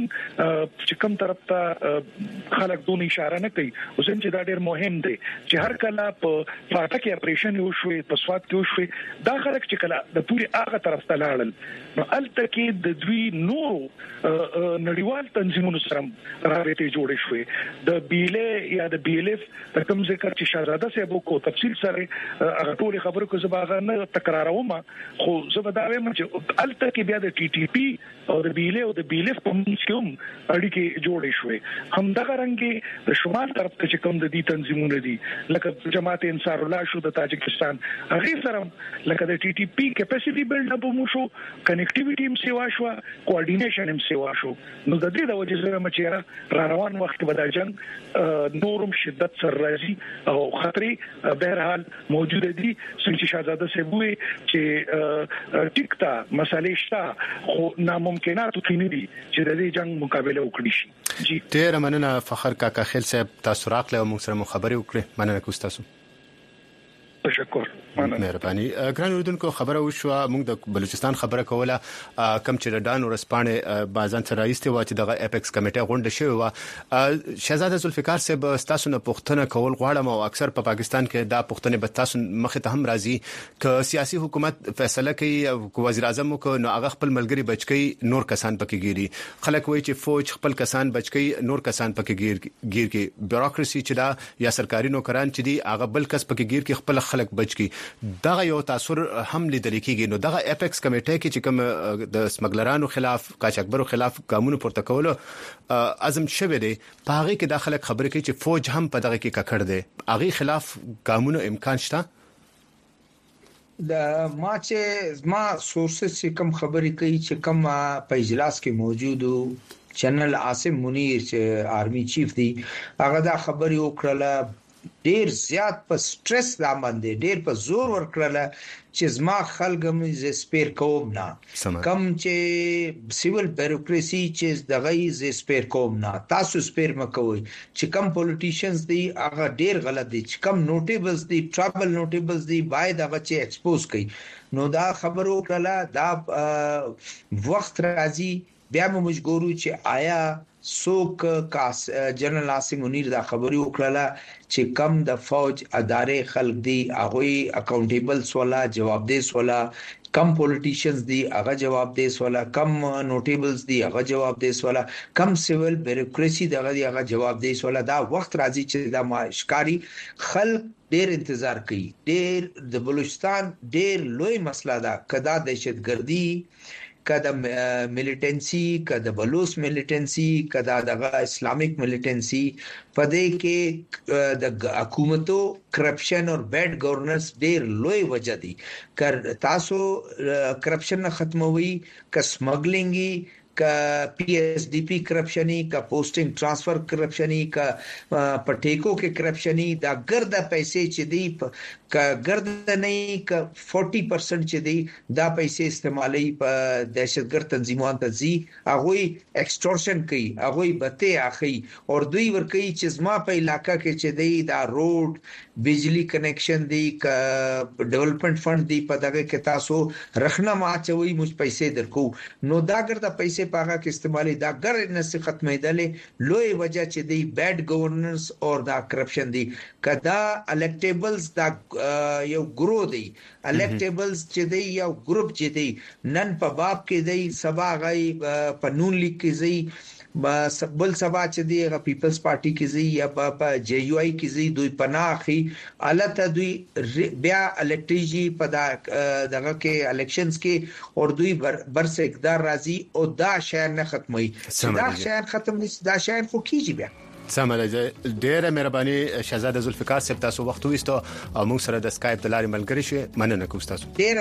چې کوم طرف ته خلک دون اشاره نه کوي اوس چې دا ډېر مهم دی چې هر کله په فاټه کې اپریشن یو شوي په سواد کې شوي دا خلک چې کله د پوری هغه طرف ته لاړل نو الته کې د دوی نو نړیوال تنظیمونو سره راوېته جوړې شوې د بیلې یا د بیلف د کوم ذکر چې شاهزاده صاحب کو تفصیل سره هغه ټول خبرو کو زباغه نه تکراروم خو زه دا وایم چې الته کې بیا د ټي ټي پی او د بیلې او د بیلف په منځ کې هم اړیکې جوړې شوې هم دغه رنګ د شمال طرف ته چې کوم د دې تنظیمونه دي لکه جماعت انصار الله شو د تاجکستان هغه سره لکه د ټي ټي پی کیپاسيټي بلډ اپ مو شو کنیکټیویټي هم سیوا شو کوارډینیشن هم سیوا شو نو د دې د وجې سره مچېره را روان وخت به د جنگ نورم شدت سره راځي او خطرې به هر حال موجود دي چې شاهزاده سیبوي چې ټیکتا مسالې شته خو ناممکنات کې نه دي چې د دې جنگ مقابله وکړي شي جی ډیر مننه فخر کاکا خیل صاحب تاسو راغله او موږ سره خبرې وکړې مننه کوم تاسو تشکر مهرباني ګران اوردونکو خبره وشو موږ د بلوچستان خبره کوله کم چې ډان ورسپانه بازان سره ایسته و چې د اپیکس کمیټه غونډه شوی و شهزاده ذوالفقار صاحب تاسو نه پوښتنه کول غواړم او اکثر په پاکستان کې دا پوښتنه به تاسو مخه ته هم راځي ک سیاسي حکومت فیصله کوي او وزیر اعظم کو نو هغه خپل ملګری بچکی نور کسان پکې ګيري خلک وایي چې فوج خپل کسان بچکی نور کسان پکې ګیر کې بیوروکراسي چې دا یا سرکاري نوکران چې دي هغه بل کس پکې ګیر کې خپل خلک بچکی دغه یو تاثیر هم لیدل کېږي نو دغه اپیکس کمیټه کې چې کوم د سمګلرانو خلاف قاچاقبرو خلاف قانون پورته کول عزم شوه دی په هغه کې داخله خبره کوي چې فوج هم په دغه کې ککړ دی هغه خلاف قانون امکان شته د ما سورسز چې کوم خبرې کوي چې کوم په اجلاس کې موجودو جنرال عاصم منیر چې آرمي چیف دی هغه دا خبرې وکړه ډیر زیات په سټرس لا باندې ډیر په زور ورکړل چې زما خلګم ز سپیر کوم نه کم چې سیول بیوروکراسي چې دغه ز سپیر کوم نه تاسو سپیر مکوئ چې کم پولیټیشنز دي هغه ډیر غلط دي چې کم نوټیبلز دي ټرابل نوټیبلز دي باید هغه چې ایکسپوز کړي نو دا خبرو کړه دا وخت راځي بیا موږ ګورو چې آیا سوک کاس جنرال عاصم منیر دا خبري وکړه چې کم د فوج ادارې خلک دي هغه اکاونټیبل سوالا جواب دې سوالا کم پولیټیشنز دي هغه جواب دې سوالا کم نوټیبلز دي هغه جواب دې سوالا کم سیول بیوروکراسي دغه جواب دې سوالا دا وخت راځي چې دا ماشکاری خلک ډیر انتظار کوي ډیر د بلوچستان ډیر لوی مسله ده کدا دهشتګردي کدا ملیټنسي کدا بلوچ ملیټنسي کدا د اسلامیک ملیټنسي پدې کې د حکومتو کرپشن او بیډ گورننس ډیر لوی وجہ دي تاسو کرپشن ختموي ک سمګلینګي کا پی ایس ڈی پی کرپشنی کا پوسټینګ ټرانسفر کرپشنی کا پټیکو کې کرپشنی دا ګرد پیسې چې دی کا ګرد نه کا 40% چې دی دا پیسې استعمالي په دهشتګرد تنظیمونو ته ځي هغه ایکسټورشن کوي هغه بته اخی او دوی ور کوي چې زما په علاقہ کې چې دی دا روډ بجلی کنیکشن دی کا ډیولپمنٹ فند دی په دغه کې تاسو رخنه ما چوي مش پیسې درکو نو دا ګرد پیسې پاګه کې استعمالي دا ګر نه څه ختمېدلې لوی وجہ چې دی بیډ گورننس او دا کرپشن دی کدا الیکټیبلز دا یو ګرو دی الیکټیبلز چې دی یو ګروپ چې دی نن په باب کې دی سبا غي په نون لیگ کې دی بل سبا چې دی غ پیپلز پارټي کې دی یا په جے یو آی کې دی دوی پناخي الته دوی بیا الکټریجی په دغه کې الیکشنز کې اور دوی برس اقدار راځي او دا شاید نه ختمي دا شاید ختم نشي دا شاید خو کیږي بیا سمه ډیره مهرباني شهزاده ذوالفقار صاحب تاسو وخت وستو او موږ سره د اسکایپ د لارې ملګری شي مننه کوم تاسو ډیره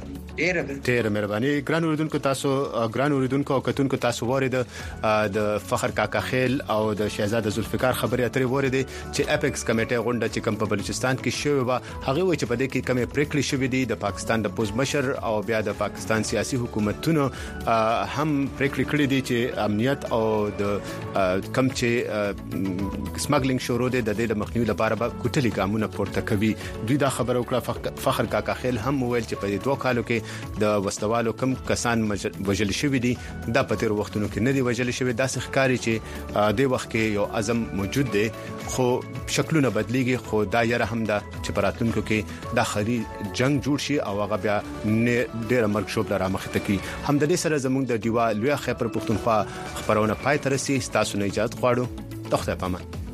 مهرباني ګران اوریدونکو او کتونکو تاسو ورید د فخر کاکا خیل او د شهزاده ذوالفقار خبري اترې ورید چې اپیکس کمیټه غونډه چې کوم په بلوچستان کې شوی و هغه وایي چې په دې کې کمی پریکړې شوې دي د پاکستان د پوز مشر او بیا د پاکستان سیاسي حکومتونو هم پریکړې کړې دي چې امنیت او د کم چې سمګلینګ شروع دي د دې مخنیوي لپاره به کوټلي ګامونه پورته کوي. دوی دا خبره وکړه. فخر کاکا خیل هم ویل چې په 2 کالو کې د وسوالو کم کسان وجل شوی دي د پتیر وختونو کې نه دی وجل شوی. دا ښکاری چې د وخت کې یو عزم موجود دی خو شکلونه بدليږي. خو دا یره هم دا چې پراتونکو کې د خري جنگ جوړ شي او هغه بیا ډېر مرګ شوب لرا مخته کی. هم د دې سره زموږ د دیوا لوی خبر پښتونخوا خبرونه پای تر سي تاسو نه اجازه غواړو. تخته پامن.